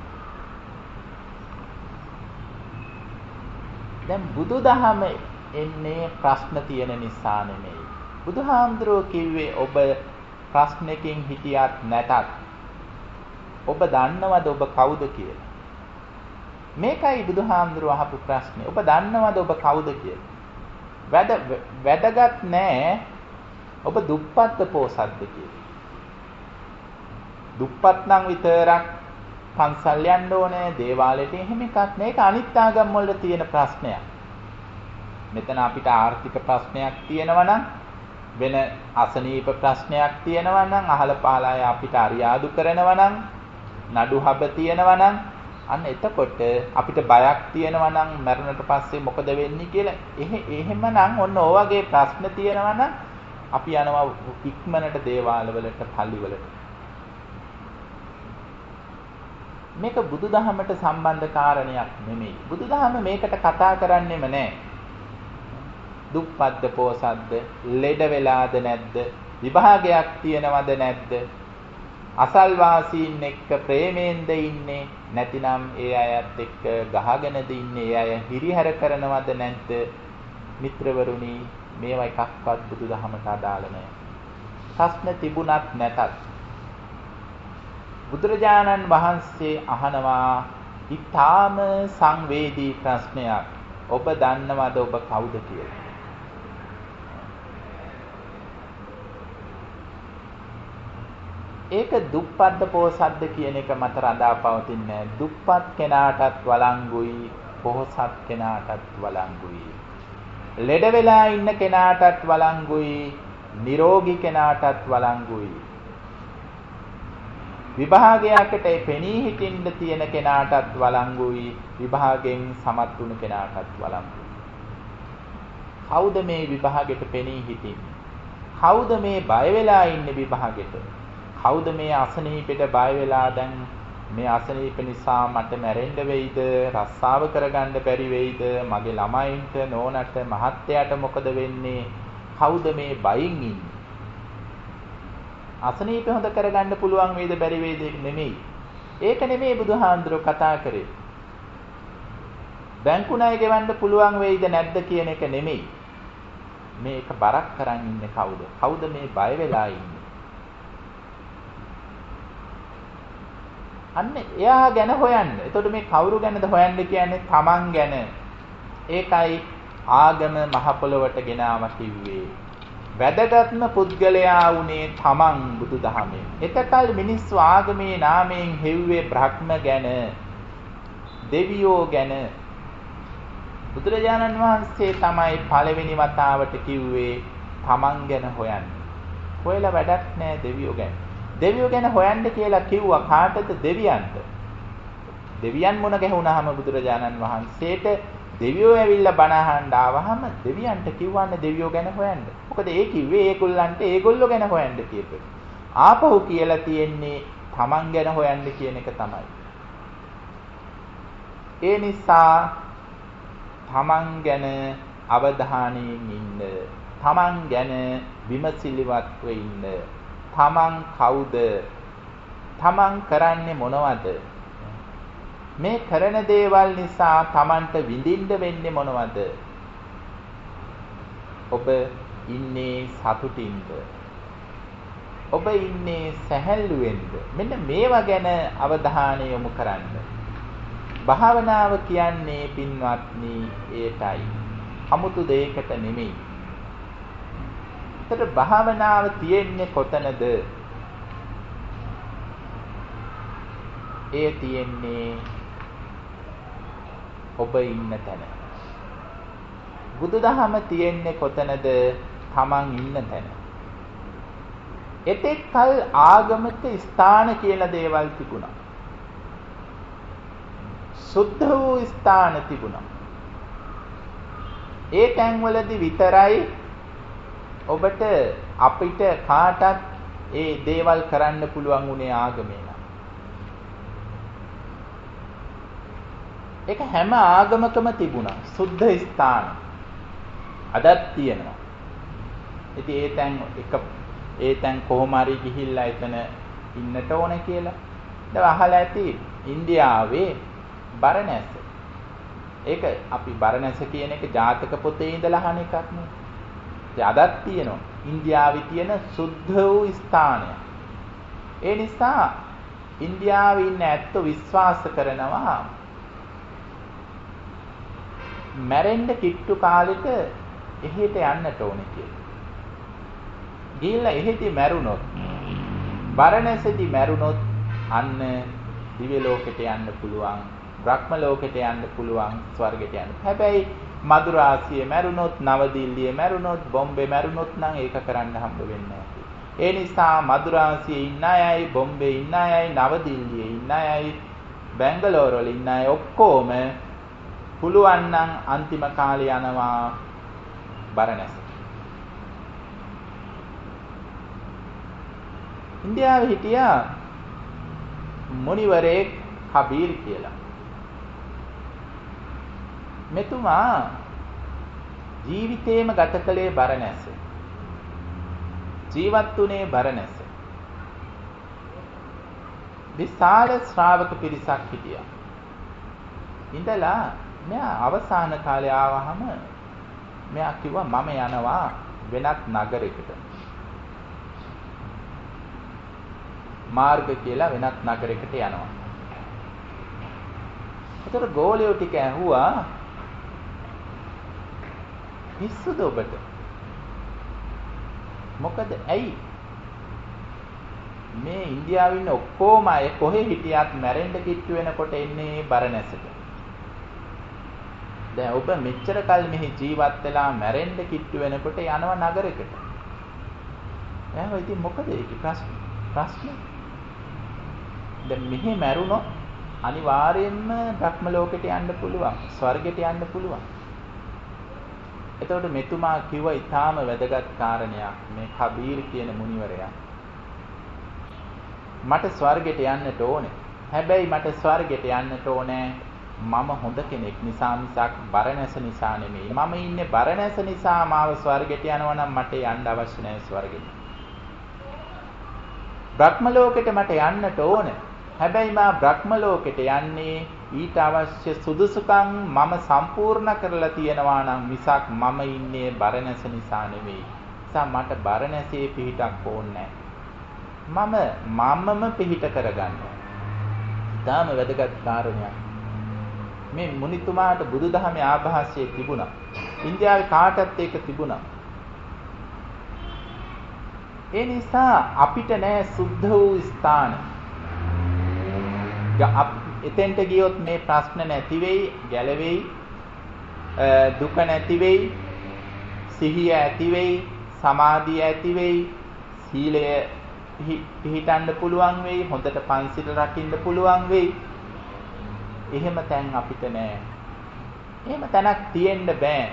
දැන් බුදුදහම එන්නේ ප්‍රශ්න තියෙන නිසා නෙමෙයි. බුදුහාමුදුරුවෝ කිව්වේ ඔබ ප්‍රශ්නකින් හිටියත් නැතත් ඔබ දන්නවද ඔබ කවුද කියලා? මේකයි බුදුහාමුදුරුවෝ අහපු ප්‍රශ්නේ. ඔබ දන්නවද ඔබ කවුද කියලා? වැදගත් නෑ ඔබ දුප්පත්ද පොසත්ද කියලා. දුප්පත් නම් විතරක් පන්සල් යන්න ඕනේ, දේවාලයට එහෙම එකක් නෑ. ඒක අනිත් ආගම් වල තියෙන ප්‍රශ්නයක්. මෙතන අපිට ආර්ථික ප්‍රශ්නයක් තියෙනවා නම්, වෙන අසනීප ප්‍රශ්නයක් තියෙනවා නම්, අහල පහල අය අපිට අරියාදු කරනවා නම්, නඩු හබ තියෙනවා නම්, අන්න එතකොට අපිට බයක් තියෙනවා නම් මරණයට පස්සේ මොකද වෙන්නේ කියලා එහෙමනම් ඔන්න ඔය වගේ ප්‍රශ්න තියෙනවා නම් අපි යනවා ඉක්මනට දේවාල වලට, පල්ලි වලට. මේක බුදුදහමට සම්බන්ධ කාරණයක් නෙමෙයි. බුදුදහම මේකට කතා කරන්නේම නැහැ. දුප්පත්ද පොසත්ද, ලෙඩ වෙලාද නැද්ද, විභාගයක් තියෙනවද නැද්ද, අසල්වාසීන් එක්ක ප්‍රේමයෙන්ද ඉන්නේ, නැතිනම් ඒ අයත් එක්ක ගහගෙනද ඉන්නේ, ඒ අය හිරිහැර කරනවද නැද්ද? මිත්‍රවරුනි, මේවා එකක්වත් බුදුදහමට අදාළ නැහැ. ප්‍රශ්න තිබුණත් නැතත් බුදුරජාණන් වහන්සේ අහනවා ඊටාම සංවේදී ප්‍රශ්නයක්. ඔබ දන්නවද ඔබ කවුද කියලා? ඒක දුප්පත්ද පොහොසත්ද කියන එක මත රඳා පවතින්නේ නැහැ. දුප්පත් කෙනාටත් වළංගුයි, පොහොසත් කෙනාටත් වළංගුයි. ලෙඩ වෙලා ඉන්න කෙනාටත් වළංගුයි, නිරෝගී කෙනාටත් වළංගුයි. විභාගයකට පෙනී හිටින්න තියෙන කෙනාටත් වළංගුයි, විභාගයෙන් සමත් වුණු කෙනාටත් වළංගුයි. කවුද මේ විභාගෙට පෙනී හිටින්නේ? කවුද මේ බය වෙලා ඉන්නේ විභාගෙට? කවුද මේ අසනීපෙට බය වෙලා දැන් මේ අසනීප නිසා මට මැරෙන්න වෙයිද, රස්සාව කරගන්න බැරි වෙයිද, මගේ ළමයින්ට, නෝනට, මහත්තයාට මොකද වෙන්නේ? කවුද මේ බයින් ඉන්නේ? අසනීප හොඳ කරගන්න පුළුවන් වේද බැරි වේද නෙමෙයි. ඒක නෙමෙයි බුදුහාඳුරෝ කතා කරේ. බැංකු ණය ගෙවන්න පුළුවන් වෙයිද නැද්ද කියන එක නෙමෙයි. මේක බරක් කරන් ඉන්නේ කවුද? කවුද මේ බය වෙලා ඉන්නේ? අන්න එයා ගැන හොයන්න. එතකොට මේ කවුරු ගැනද හොයන්න කියන්නේ? තමන් ගැන. ඒකයි ආගම මහ පොළොවට ගෙනාවා කිව්වේ. වැදගත්ම පුද්ගලයා වුණේ තමන් බුදුදහමෙන්. එතකල් මිනිස්සු ආගමේ නාමයෙන් හෙව්වේ බ්‍රහ්ම ගැන, දෙවියෝ ගැන. බුදුරජාණන් වහන්සේ තමයි පළවෙනි වතාවට කිව්වේ තමන් ගැන හොයන්න. හොයලා වැඩක් නෑ දෙවියෝ ගැන. දෙවියෝ ගැන හොයන්න කියලා කිව්වා කාටද? දෙවියන්ට. දෙවියන් මොන ගැහුණාම බුදුරජාණන් වහන්සේට දෙවියෝ ඇවිල්ලා බණ අහන්න ආවහම දෙවියන්ට කිව්වන්නේ දෙවියෝ ගැන හොයන්න. මොකද ඒ කිව්වේ ඒගොල්ලන්ට ඒගොල්ලෝ ගැන හොයන්න කියපේ. ආපහු කියලා තියෙන්නේ තමන් ගැන හොයන්න කියන එක තමයි. ඒ නිසා තමන් ගැන අවධානයෙන් ඉන්න, තමන් ගැන විමසිලිවත්ව ඉන්න. තමන් කවුද? තමන් කරන්නේ මොනවද? මේ කරන දේවල් නිසා තමන්ට විඳින්න වෙන්නේ මොනවද? ඔබ ඉන්නේ සතුටින්ද? ඔබ ඉන්නේ සැහැල්ලුවෙන්ද? මෙන්න මේවා ගැන අවධානය යොමු කරන්න. භාවනාව කියන්නේ පින්වත්නි ඒකයි. 아무තු දෙයකට නෙමෙයි. ඒතර භාවනාව තියෙන්නේ කොතනද? ඒ තියෙන්නේ ඔබ ඉන්න තැන. බුදුදහම තියෙන්නේ කොතනද? තමන් ඉන්න තැන. එතෙක් කල ආගමික ස්ථාන කියලා දේවල් තිබුණා. සුද්ධ වූ ස්ථාන තිබුණා. ඒ තැන්වලදී විතරයි ඔබට අපිට කාටත් ඒ දේවල් කරන්න පුළුවන් උනේ ආගමේ නම්. ඒක හැම ආගමකම තිබුණා සුද්ධ ස්ථාන. අදත් තියෙනවා. ඉතින් ඒ තැන් කොහොම හරි ගිහිල්ලා එතන ඉන්නට ඕන කියලා. දැන් අහලා ඇති ඉන්දියාවේ බරණැස. ඒක අපි බරණැස කියන එක ජාතක පොතේ ඉඳලා අහන එකක් නේ. ඒ අදත් තියෙනවා. ඉන්දියාවේ තියෙන සුද්ධ වූ ස්ථානය. ඒ නිසා ඉන්දියාවේ ඉන්න ඇත්තෝ විශ්වාස කරනවා මැරෙන්න කිට්ටු කාලෙට එහෙට යන්නට ඕනේ කියලා. ගිහිල්ලා එහෙදී මැරුණොත් බරණැසදී මැරුණොත් අන්න දිව්‍ය ලෝකෙට යන්න පුළුවන්, බ්‍රහ්ම ලෝකෙට යන්න පුළුවන්, ස්වර්ගයට යන්න. හැබැයි මදුරාසියේ මැරුණොත්, නවදිල්ලියේ මැරුණොත්, බොම්බේ මැරුණොත් නම් ඒක කරන්න හම්බ වෙන්නේ නැහැ. ඒ නිසා මදුරාසියේ ඉන්න අයයි, බොම්බේ ඉන්න අයයි, නවදිල්ලියේ ඉන්න අයයි, බැංගලෝර වල ඉන්න අය ඔක්කොම පුළුවන් නම් අන්තිම කාලේ යනවා බරණැස. ඉන්දියාවේ හිටියා මුනිවරයෙක් කබීර් කියලා. මෙතුමා ජීවිතේම ගත කළේ බරණැස. ජීවත් වුණේ බරණැස. විශාල ශ්‍රාවක පිරිසක් හිටියා. ඉඳලා මෙයා අවසාන කාලේ ආවහම මෙයා කිව්වා මම යනවා වෙනත් නගරයකට. මාර්ග කියලා වෙනත් නගරයකට යනවා. ඒතර ගෝලියෝ ටික ඇහුවා පිස්සුද ඔබට? මොකද ඇයි මේ ඉන්දියාවේ ඉන්න ඔක්කොම අය කොහෙ හිටියත් මැරෙන්න කිට්ටු වෙනකොට එන්නේ බරණැසට. දැන් ඔබ මෙච්චර කල් මෙහි ජීවත් වෙලා මැරෙන්න කිට්ටු වෙනකොට යනවා නගරයකට. එහෙනම් ඉතින් මොකද ඒකේ ප්‍රශ්නේ? දැන් මෙහි මැරුණොත් අනිවාර්යයෙන්ම භක්ම ලෝකෙට යන්න පුළුවන්, ස්වර්ගයට යන්න පුළුවන්. එතකොට මෙතුමා කිව්ව ඊටාම වැදගත් කාරණයක් මේ කබීර් කියන මුනිවරයා. මට ස්වර්ගයට යන්නට ඕනේ. හැබැයි මට ස්වර්ගයට යන්නට ඕනේ මම හොඳ කෙනෙක් නිසා මිසක් බරණැස නිසා නෙමෙයි. මම ඉන්නේ බරණැස නිසා මාව ස්වර්ගයට යනවා නම් මට යන්න අවශ්‍ය නැහැ ස්වර්ගෙට. බ්‍රහ්ම ලෝකෙට මට යන්නට ඕනේ. හැබැයි මා බ්‍රහ්ම ලෝකෙට යන්නේ ඊට අවශ්‍ය සුදුසුකම් මම සම්පූර්ණ කරලා තියෙනවා නම් මිසක් මම ඉන්නේ බරණැස නිසා නෙමෙයි. නිසා මට බරණැසේ පිහිටක් ඕනේ නැහැ. මමම පිහිට කරගන්න. ඊටාම වැදගත් කාරණයක්. මේ මුනිතුමාට බුදුදහමේ ආభాසය තිබුණා. ඉන්දියාවේ කාටත් ඒක තිබුණා. ඒ නිසා අපිට නෑ සුද්ධ වූ ස්ථාන. එතෙන්ට ගියොත් මේ ප්‍රශ්න නැති වෙයි, ගැලවෙයි, දුක නැති වෙයි, සිහිය ඇති වෙයි, සමාධිය ඇති වෙයි, සීලය පිහිටන්න පුළුවන් වෙයි, හොඳට පන්සිල් රකින්න පුළුවන් වෙයි. එහෙම තැන් අපිට නෑ. එහෙම තැනක් තියෙන්න බෑ.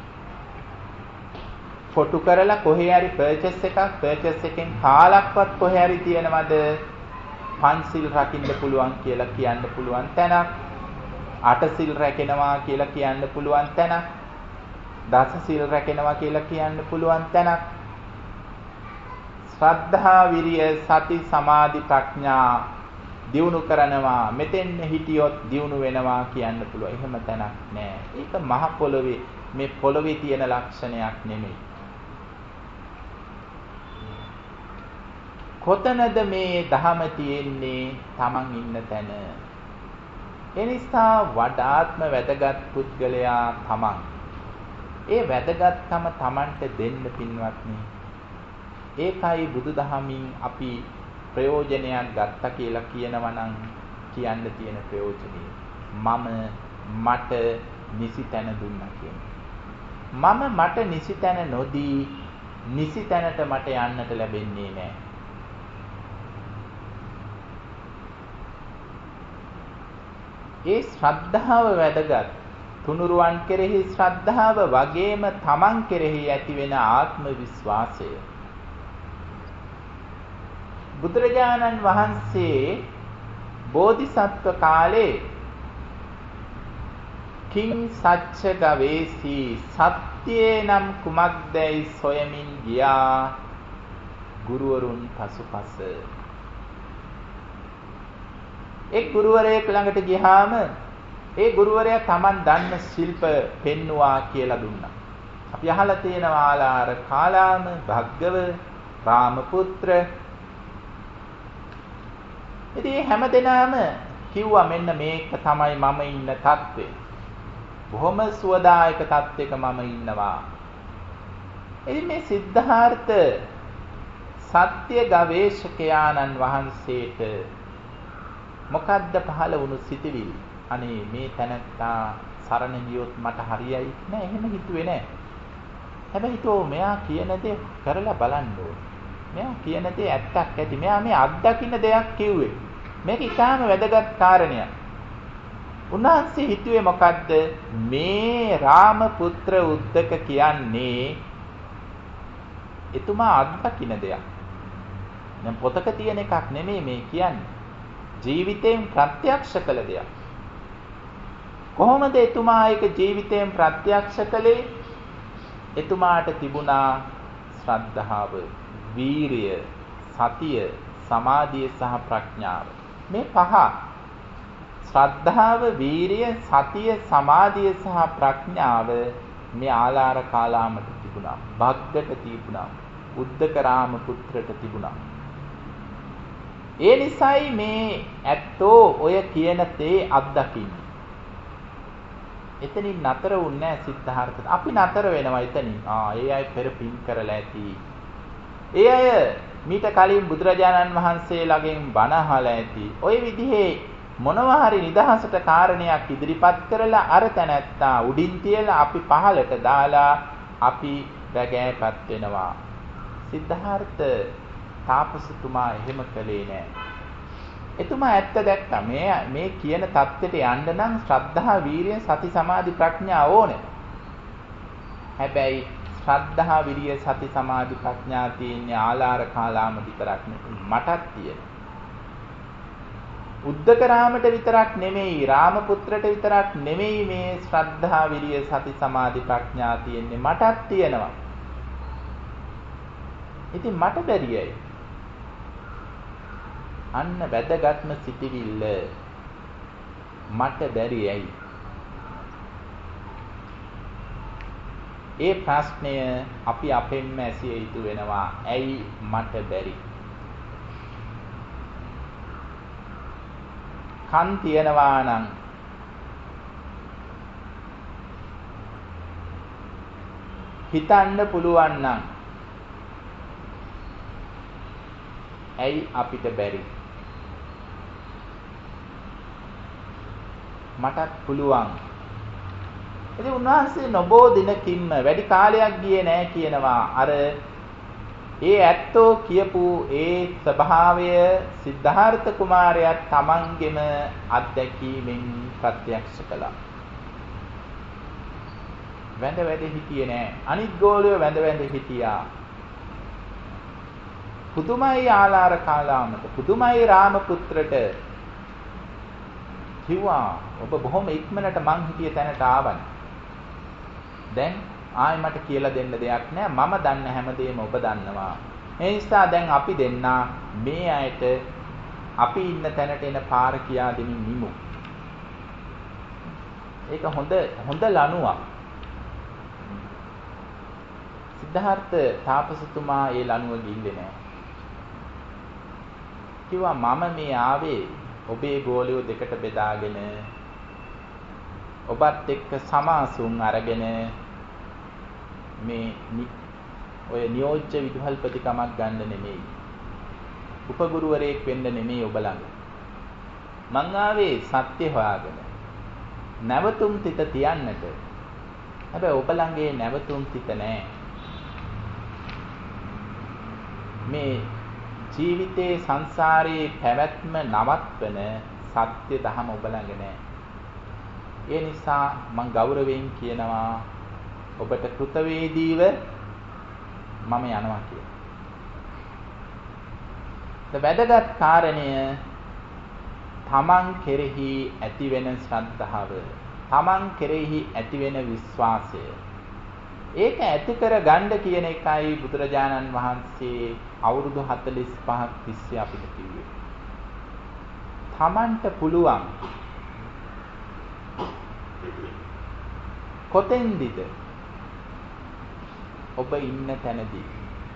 ෆොටු කරලා කොහේ හරි පර්චේස් එකෙන් කාලක්වත් කොහේ හරි තියෙනවද පන්සිල් රකින්න පුළුවන් කියලා කියන්න පුළුවන් තැනක්, අටසිල් රැකෙනවා කියලා කියන්න පුළුවන් තැනක්, දසසිල් රැකෙනවා කියලා කියන්න පුළුවන් තැනක්, ශ්‍රද්ධා විරිය සති සමාධි ප්‍රඥා දියුණු කරනවා මෙතෙන් හිටියොත් දියුණු වෙනවා කියන්න පුළුවන්. එහෙම තැනක් නෑ. ඒක මහ පොළොවේ මේ පොළොවේ තියෙන ලක්ෂණයක් නෙමෙයි. කොතනද මේ ධහම තියෙන්නේ? Taman ඉන්න තැන. ඒ නිසා වඩාත්ම වැදගත් පුද්ගලයා Taman. ඒ වැදගත්කම Tamanට දෙන්න පින්වත්නි. ඒකයි බුදුදහමින් අපි ප්‍රයෝජනයක් ගත්තා කියලා කියනවා නම් කියන්න තියෙන ප්‍රයෝජනය. මට නිසි තැන දුන්නා කියන්නේ. මට නිසි තැන නොදී නිසි තැනට මට යන්නට ලැබෙන්නේ නැහැ. ඒ ශ්‍රද්ධාව වැදගත්. තුනුරුවන් කෙරෙහි ශ්‍රද්ධාව වගේම තමන් කෙරෙහි ඇතිවෙන ආත්ම විශ්වාසය. බුදුරජාණන් වහන්සේ බෝධිසත්ව කාලේ කිං සච්ච ගවේසි සත්‍යේ නම් කුමක්දයි සොයමින් ගියා ගුරුවරුන් පසුපස. එක් ගුරුවරයෙක් ළඟට ගියාම ඒ ගුරුවරයා Taman දන්න ශිල්ප පෙන්නවා කියලා දුන්නා. අපි අහලා තියෙනවා ආලාර කාලාම, භග්ගව, රාමපුත්‍ර. ඉතින් හැමදෙනාම කිව්වා මෙන්න මේක තමයි මම ඉන්න තත්ත්වය. බොහොම සුවදායක තත්ත්වයක මම ඉන්නවා. ඉතින් මේ සිද්ධාර්ථ සත්‍ය ගවේෂකයාණන් වහන්සේට මොකද්ද පහළ වුණු සිතිවිලි? අනේ මේ තැනත්තා සරණ ගියොත් මට හරියයි නෑ. එහෙම හිතුවේ නෑ. හැබැයි හිතුව මෙයා කියන දේ කරලා බලන්න ඕනේ. මෙයා කියන දේ ඇත්තක් ඇති. මෙයා මේ අත්දකින්න දෙයක් කිව්වේ. මේක ඉතාම වැදගත් කාරණයක්. උන්වහන්සේ හිතුවේ මොකද්ද? මේ රාමපුත්‍ර උද්දක කියන්නේ එතුමා අත්දකින්න දෙයක්. දැන් පොතක තියෙන එකක් නෙමෙයි මේ කියන්නේ. ජීවිතයෙන් ප්‍රත්‍යක්ෂ කළ දෙයක්. කොහොමද එතුමා ඒක ජීවිතයෙන් ප්‍රත්‍යක්ෂ කළේ? එතුමාට තිබුණා ශ්‍රද්ධාව, වීරිය, සතිය, සමාධිය සහ ප්‍රඥාව. මේ පහ ශ්‍රද්ධාව, වීරිය, සතිය, සමාධිය සහ ප්‍රඥාව මේ ආලාර කාලාමට තිබුණා. භග්ගට තිබුණා. උද්දක රාම පුත්‍රට තිබුණා. ඒ නිසායි මේ ඇත්තෝ ඔය කියන තේ අත්දකින්නේ. එතනින් නතර වුන්නේ නැහැ සිද්ධාර්ථ. අපි නතර වෙනවා එතනින්. ඒ අය පෙර පින් කරලා ඇති. ඒ අය මීට කලින් බුදුරජාණන් වහන්සේ ළඟින් බණ අහලා ඇති. ওই විදිහේ මොනවා හරි නිදහසට කාරණයක් ඉදිරිපත් කරලා අර තැනැත්තා උඩින් තියලා අපි පහලට දාලා අපි රැගෑපත් වෙනවා. සිද්ධාර්ථ තාපසතුමා එහෙම කළේ නෑ. එතුමා ඇත්ත දැක්කා. මේ කියන தත්ත්වයට යන්න නම් ශ්‍රද්ධා, වීරිය, සති, සමාධි, ප්‍රඥා ඕනේ. හැබැයි ශ්‍රද්ධා, විරිය, සති, සමාධි, ප්‍රඥා තියෙන්නේ ආලාර කාලාම විතරක් නෙවෙයි. මටත් තියෙනවා. උද්දක රාමට විතරක් නෙමෙයි, රාමපුත්‍රට විතරක් නෙමෙයි මේ ශ්‍රද්ධා, විරිය, සති, සමාධි, ප්‍රඥා තියෙන්නේ. මටත් තියෙනවා. ඉතින් මට බැරියයි. අන්න වැදගත්ම සිටිවිල්ල මට බැරියයි. ඒ ප්‍රශ්නය අපි අපෙන්ම ඇසිය යුතු වෙනවා. ඇයි මට බැරි? කන් තියනවා නම් හිතන්න පුළුවන් නම් ඇයි අපිට බැරි? මටත් පුළුවන්. ඉතින් උන්වහන්සේ නොබෝ දිනකින්ම වැඩි කාලයක් ගියේ නැහැ කියනවා. අර ඒ ඇත්තෝ කියපු ඒ ස්වභාවය සිද්ධාර්ථ කුමාරයා තමන්ගෙම අත්දැකීමෙන් ප්‍රත්‍යක්ෂ කළා. වැඳ වැඳ හිටියේ නෑ. අනිත් ගෝලියෝ වැඳ වැඳ හිටියා. පුදුමයි ආලාර කාලාමට, පුදුමයි රාමපුත්‍රට කිව්වා ඔබ බොහොම ඉක්මනට මං හිටිය තැනට ආවනේ. දැන් ආයි මට කියලා දෙන්න දෙයක් නෑ. මම දන්න හැමදේම ඔබ දන්නවා. ඒ නිසා දැන් අපි දෙන්නා මේ අයට අපි ඉන්න තැනට එන පාර කියා දෙමින් නිමු. ඒක හොඳ ලණුවක්. සිද්ධාර්ථ තාපසතුමා ඒ ලණුව ගිල්ලේ නෑ. කිව්වා මම මේ ආවේ ඔබේ ගෝලියෝ දෙකට බෙදාගෙන ඔබත් එක්ක සමාසුන් අරගෙන මේ ඔය නියෝජ්‍ය විදුහල්පතිකමක් ගන්න නෙමෙයි. උපගුරුවරයෙක් වෙන්න නෙමෙයි ඔබ ළඟ. මං ආවේ සත්‍ය හොයාගෙන. නැවතුම් තිත තියන්නට. හැබැයි ඔබ ළඟේ නැවතුම් තිත නෑ. මේ ජීවිතේ සංසාරේ පැවැත්ම නවත්වන සත්‍ය දහම ඔබ ළඟ නෑ. ඒ නිසා මං ගෞරවයෙන් කියනවා ඔබට කෘතවේදීව මම යනවා කියලා. වැදගත් කාරණය තමන් කෙරෙහි ඇතිවෙන ශ්‍රද්ධාව, තමන් කෙරෙහි ඇතිවෙන විශ්වාසය. ඒක ඇති කර ගන්න කියන එකයි බුදුරජාණන් වහන්සේ අවුරුදු 45ක් තිස්සේ අපිට කිව්වේ. තමන්ට පුළුවන් කොතෙන්දිද ඔබ ඉන්න තැනදී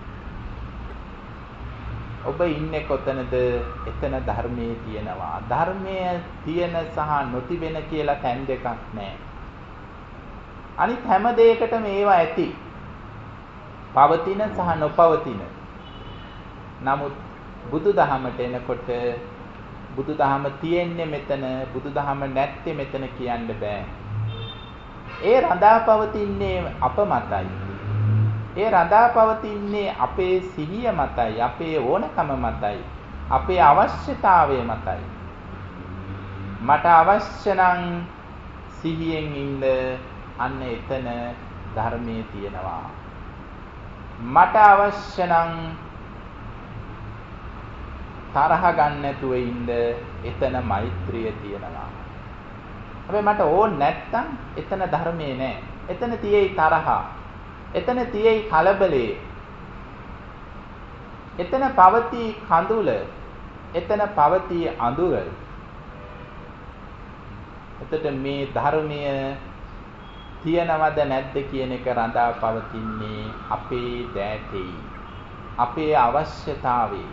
ඔබ ඉන්නේ කොතනද? එතන ධර්මයේ තියෙනවා. ධර්මයේ තියෙන සහ නොතිබෙන කියලා තැන් දෙකක් නැහැ. අනිත් හැම දෙයකටම ඒවා ඇති. පවතින සහ නොපවතින. නමුත් බුදුදහමට එනකොට බුදුදහම තියෙන්නේ මෙතන, බුදුදහම නැත්තේ මෙතන කියන්න බෑ. ඒ රඳා පවතින්නේ අප මතයි. ඒ රඳා පවතින්නේ අපේ සිහිය මතයි, අපේ ඕනකම මතයි, අපේ අවශ්‍යතාවය මතයි. මට අවශ්‍ය නම් සිහියෙන් ඉන්න, අන්න එතන ධර්මයේ තියෙනවා. මට අවශ්‍ය නම් තරහ ගන්න නැතුව ඉන්න, එතන මෛත්‍රිය තියෙනවා. හැබැයි මට ඕන නැත්තම් එතන ධර්මයේ නෑ. එතන තියෙයි තරහ. එතන තියෙයි කලබලේ. එතන පවතී කඳුල. එතන පවතී අඳුර. එතකොට මේ ධර්මය තියනවද නැද්ද කියන එක රඳා පවතින්නේ අපේ දෑතේ, අපේ අවශ්‍යතාවේ.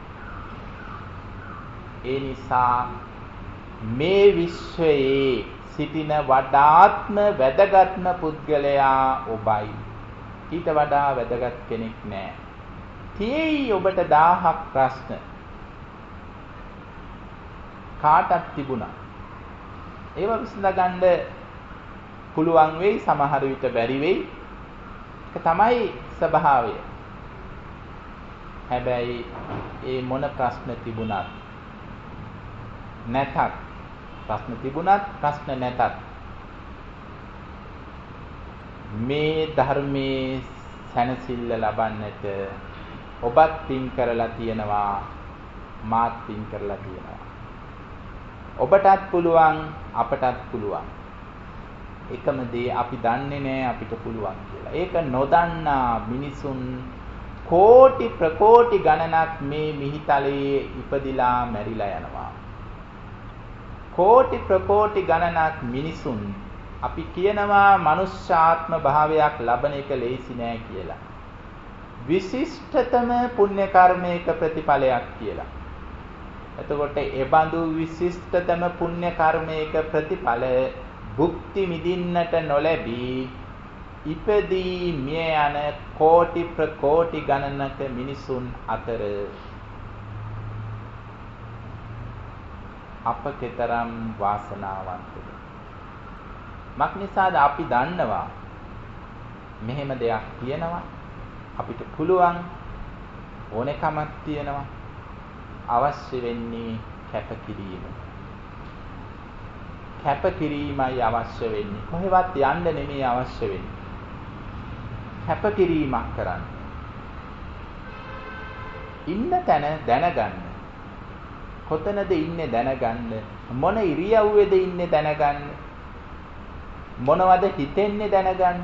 ඒ නිසා මේ විශ්වයේ සිටින වඩාත්ම වැදගත්ම පුද්ගලයා ඔබයි. ඊට වඩා වැදගත් කෙනෙක් නැහැ. තියෙයි ඔබට 1000ක් ප්‍රශ්න. කාටත් තිබුණා. ඒව විසඳගන්න පුළුවන් වෙයි, සමහර විට බැරි වෙයි. ඒක තමයි ස්වභාවය. හැබැයි ඒ මොන ප්‍රශ්න තිබුණත් නැතත්, ප්‍රශ්න තිබුණත් ප්‍රශ්න නැතත් මේ ධර්මයේ සැනසෙල්ල ලබන්නට ඔබත් පින් කරලා තියෙනවා, මාත් පින් කරලා තියෙනවා. ඔබටත් පුළුවන්, අපටත් පුළුවන්. එකම දේ අපි දන්නේ නැහැ අපිට පුළුවන් කියලා. ඒක නොදන්නා මිනිසුන් කෝටි ප්‍රකෝටි ගණනක් මේ මිහිතලයේ ඉපදිලා මැරිලා යනවා. කෝටි ප්‍රකෝටි ගණනක් මිනිසුන් අපි කියනවා මනුෂ්‍ය ආත්ම භාවයක් ලබන එක ලේසි නෑ කියලා. විශිෂ්ටතම පුණ්‍ය කර්මයක ප්‍රතිඵලයක් කියලා. එතකොට ඒ බඳු විශිෂ්ටතම පුණ්‍ය කර්මයක ප්‍රතිඵල භුක්ති විඳින්නට නොලැබී ඉපදී මිය යන කෝටි ප්‍රකෝටි ගණනක මිනිසුන් අතර අප කෙතරම් වාසනාවන්තද? මක්නිසාද අපි දන්නවා මෙහෙම දෙයක් තියෙනවා, අපිට පුළුවන්, ඕනෙකමක් තියෙනවා. අවශ්‍ය වෙන්නේ කැපකිරීම. කැපකිරීමයි අවශ්‍ය වෙන්නේ. කොහෙවත් යන්න නෙමෙයි අවශ්‍ය වෙන්නේ. කැපකිරීමක් කරන්න. ඉන්න තැන දැනගන්න. කොතනද ඉන්නේ දැනගන්න. මොන ඉරියව්වේද ඉන්නේ දැනගන්න. මොනවද හිතෙන්නේ දැනගන්න.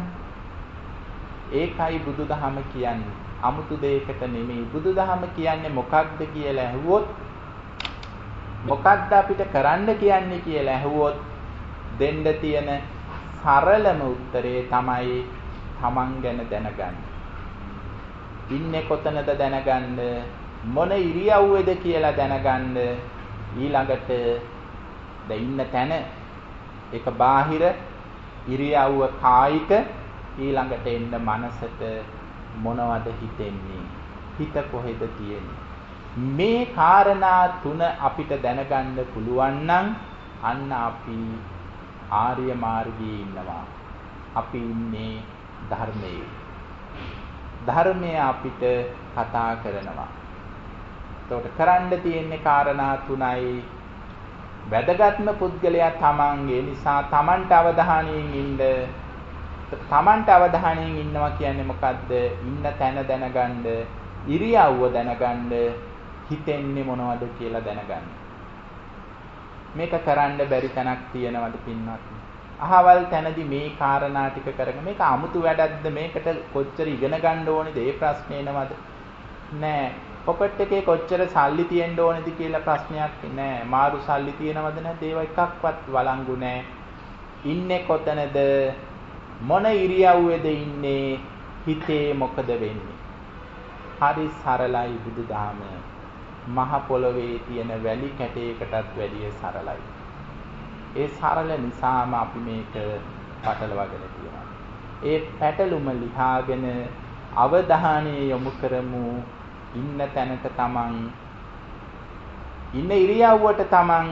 ඒකයි බුදුදහම කියන්නේ. 아무තු දෙයකට නෙමෙයි. බුදුදහම කියන්නේ මොකක්ද කියලා ඇහුවොත් මොකක්ද අපිට කරන්න කියන්නේ කියලා ඇහුවොත් දෙන්න තියෙන සරලම උත්තරේ තමයි තමන් ගැන දැනගන්න. ඉන්නේ කොතනද දැනගන්න, මොන ඉරියව්වේද කියලා දැනගන්න. ඊළඟට දැන් ඉන්න තැන ඒක බාහිර ඉරියව්ව කායික, ඊළඟට එන්න මනසට මොනවද හිතෙන්නේ, හිත කොහෙද තියෙන්නේ. මේ කාරණා තුන අපිට දැනගන්න පුළුවන් නම් අන්න අපි ආර්ය මාර්ගයේ ඉන්නවා. අපි ඉන්නේ ධර්මයේ. ධර්මය අපිට කතා කරනවා. එතකොට කරන්න තියෙන්නේ කාරණා තුනයි. වැදගත්ම පුද්ගලයා තමන්ගේ නිසා තමන්ට අවධානයෙන් ඉන්න. තමන්ට අවධානයෙන් ඉන්නවා කියන්නේ මොකද්ද? ඉන්න තැන දැනගන්න, ඉරියව්ව දැනගන්න, හිතෙන්නේ මොනවද කියලා දැනගන්න. මේක කරන්න බැරි තැනක් තියෙනවද පින්වත්? අහවල් තැනදී මේ කාරණා ටික කරගෙන මේක 아무තු වැඩක්ද? මේකට කොච්චර ඉගෙන ගන්න ඕනේද? ඒ ප්‍රශ්නේ එනවද? නෑ. පොකට් එකේ කොච්චර සල්ලි තියෙන්න ඕනේද කියලා ප්‍රශ්නයක් නෑ. මාරු සල්ලි තියෙනවද නැද්ද? ඒව එකක්වත් වළංගු නෑ. ඉන්නේ කොතනද? මොන ඉරියව්වේද ඉන්නේ? හිතේ මොකද වෙන්නේ? හරි සරලයි බුදුදහම. මහ පොළොවේ තියෙන වැලි කැටයකටත් වැඩිය සරලයි. ඒ සරල නිසාම අපි මේක පටලවාගෙන තියෙනවා. ඒ පැටලුම ලිහාගෙන අවධානය යොමු කරමු. ඉන්න තැනට තමන්, ඉන්න ඉරියව්වට තමන්,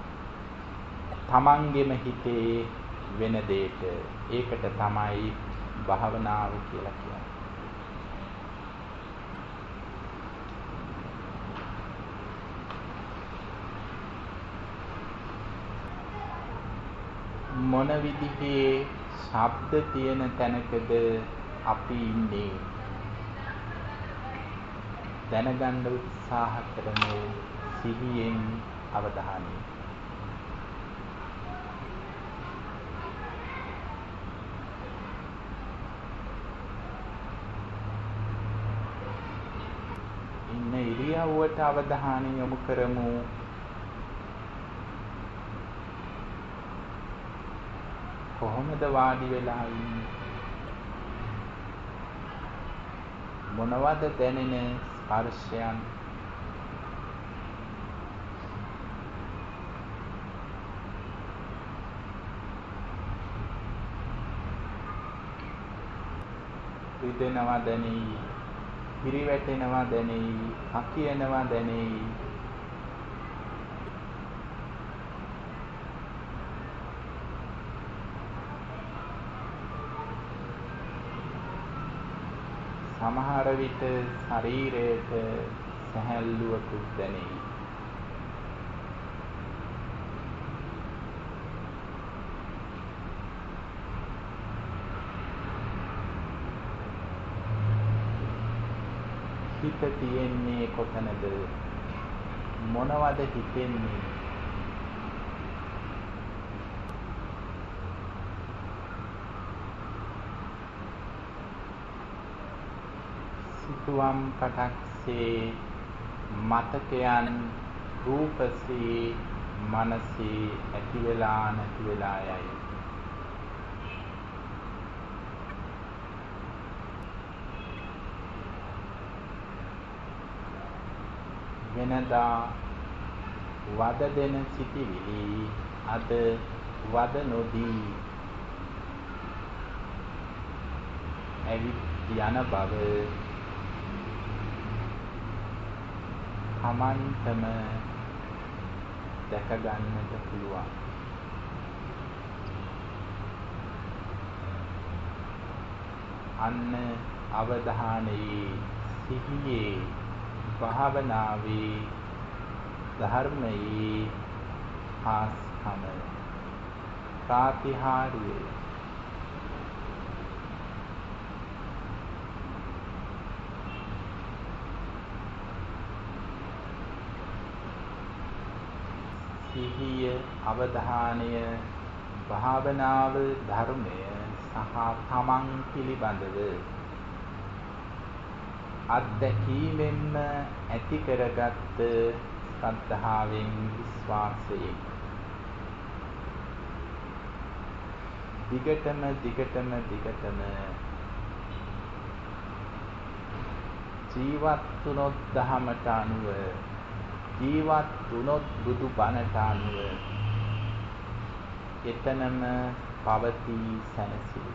තමන්ගෙම හිතේ වෙන දෙයට. ඒකට තමයි භාවනාව කියලා කියන්නේ. මොන විදිහේ ශබ්ද තියෙන තැනකද අපි ඉන්නේ දැනගන්න උත්සාහ කරමු. සිහියෙන් අවධානය. ඉන්න ඉරියව්වට අවධානය යොමු කරමු. කොහොමද වාඩි වෙලා ඉන්නේ? මොනවද දැනෙන ස්පර්ශයන්? රිදෙනවා දැනෙයි, පිරිවැටෙනවා දැනෙයි, හකියනවා දැනෙයි. සමහර විට ශරීරයට සැහැල්ලුවකුත් දැනෙයි. හිත තියෙන්නේ කොතනද? මොනවද හිතෙන්නේ? සිතුවම් කටක්සේ මතකයන් රූපසේ මනසේ ඇති වෙලා නැති වෙලා යයි. වෙනදා වද දෙන සිටිවිලි අද වද නොදී ඇවිත් යන බව තමන්ටම දැක ගන්නට පුළුවන්. අන්න අවධානයේ සිහියේ භාවනාවේ ධර්මයේ ආස්කම ප්‍රාතිහාර්ය සිහිය අවධානය භාවනාව ධර්මය සහ තමන් පිළිබඳව අත්දැකීමෙන්ම ඇති කරගත් ශ්‍රද්ධාවෙන් විශ්වාසයෙන් දිගටම ජීවත් වුණොත් දහමට අනුව ජීවත් වුණොත් බුදු බණට අනුව එතනම පවතී සැනසීම.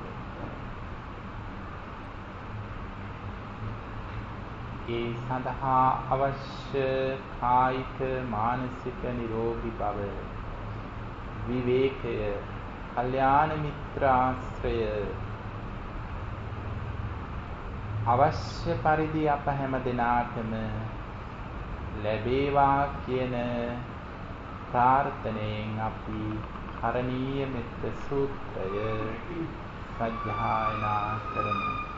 ඒ සඳහා අවශ්‍ය කායික මානසික නිරෝගී බව විවේකය කල්යාණ මිත්‍රාශ්‍රය අවශ්‍ය පරිදි අප හැම දිනාටම ලැබේවා කියන ප්‍රාර්ථනෙන් අපි කරණීය මෙත්ත සූත්‍රය සජ්ජායනා කරමු.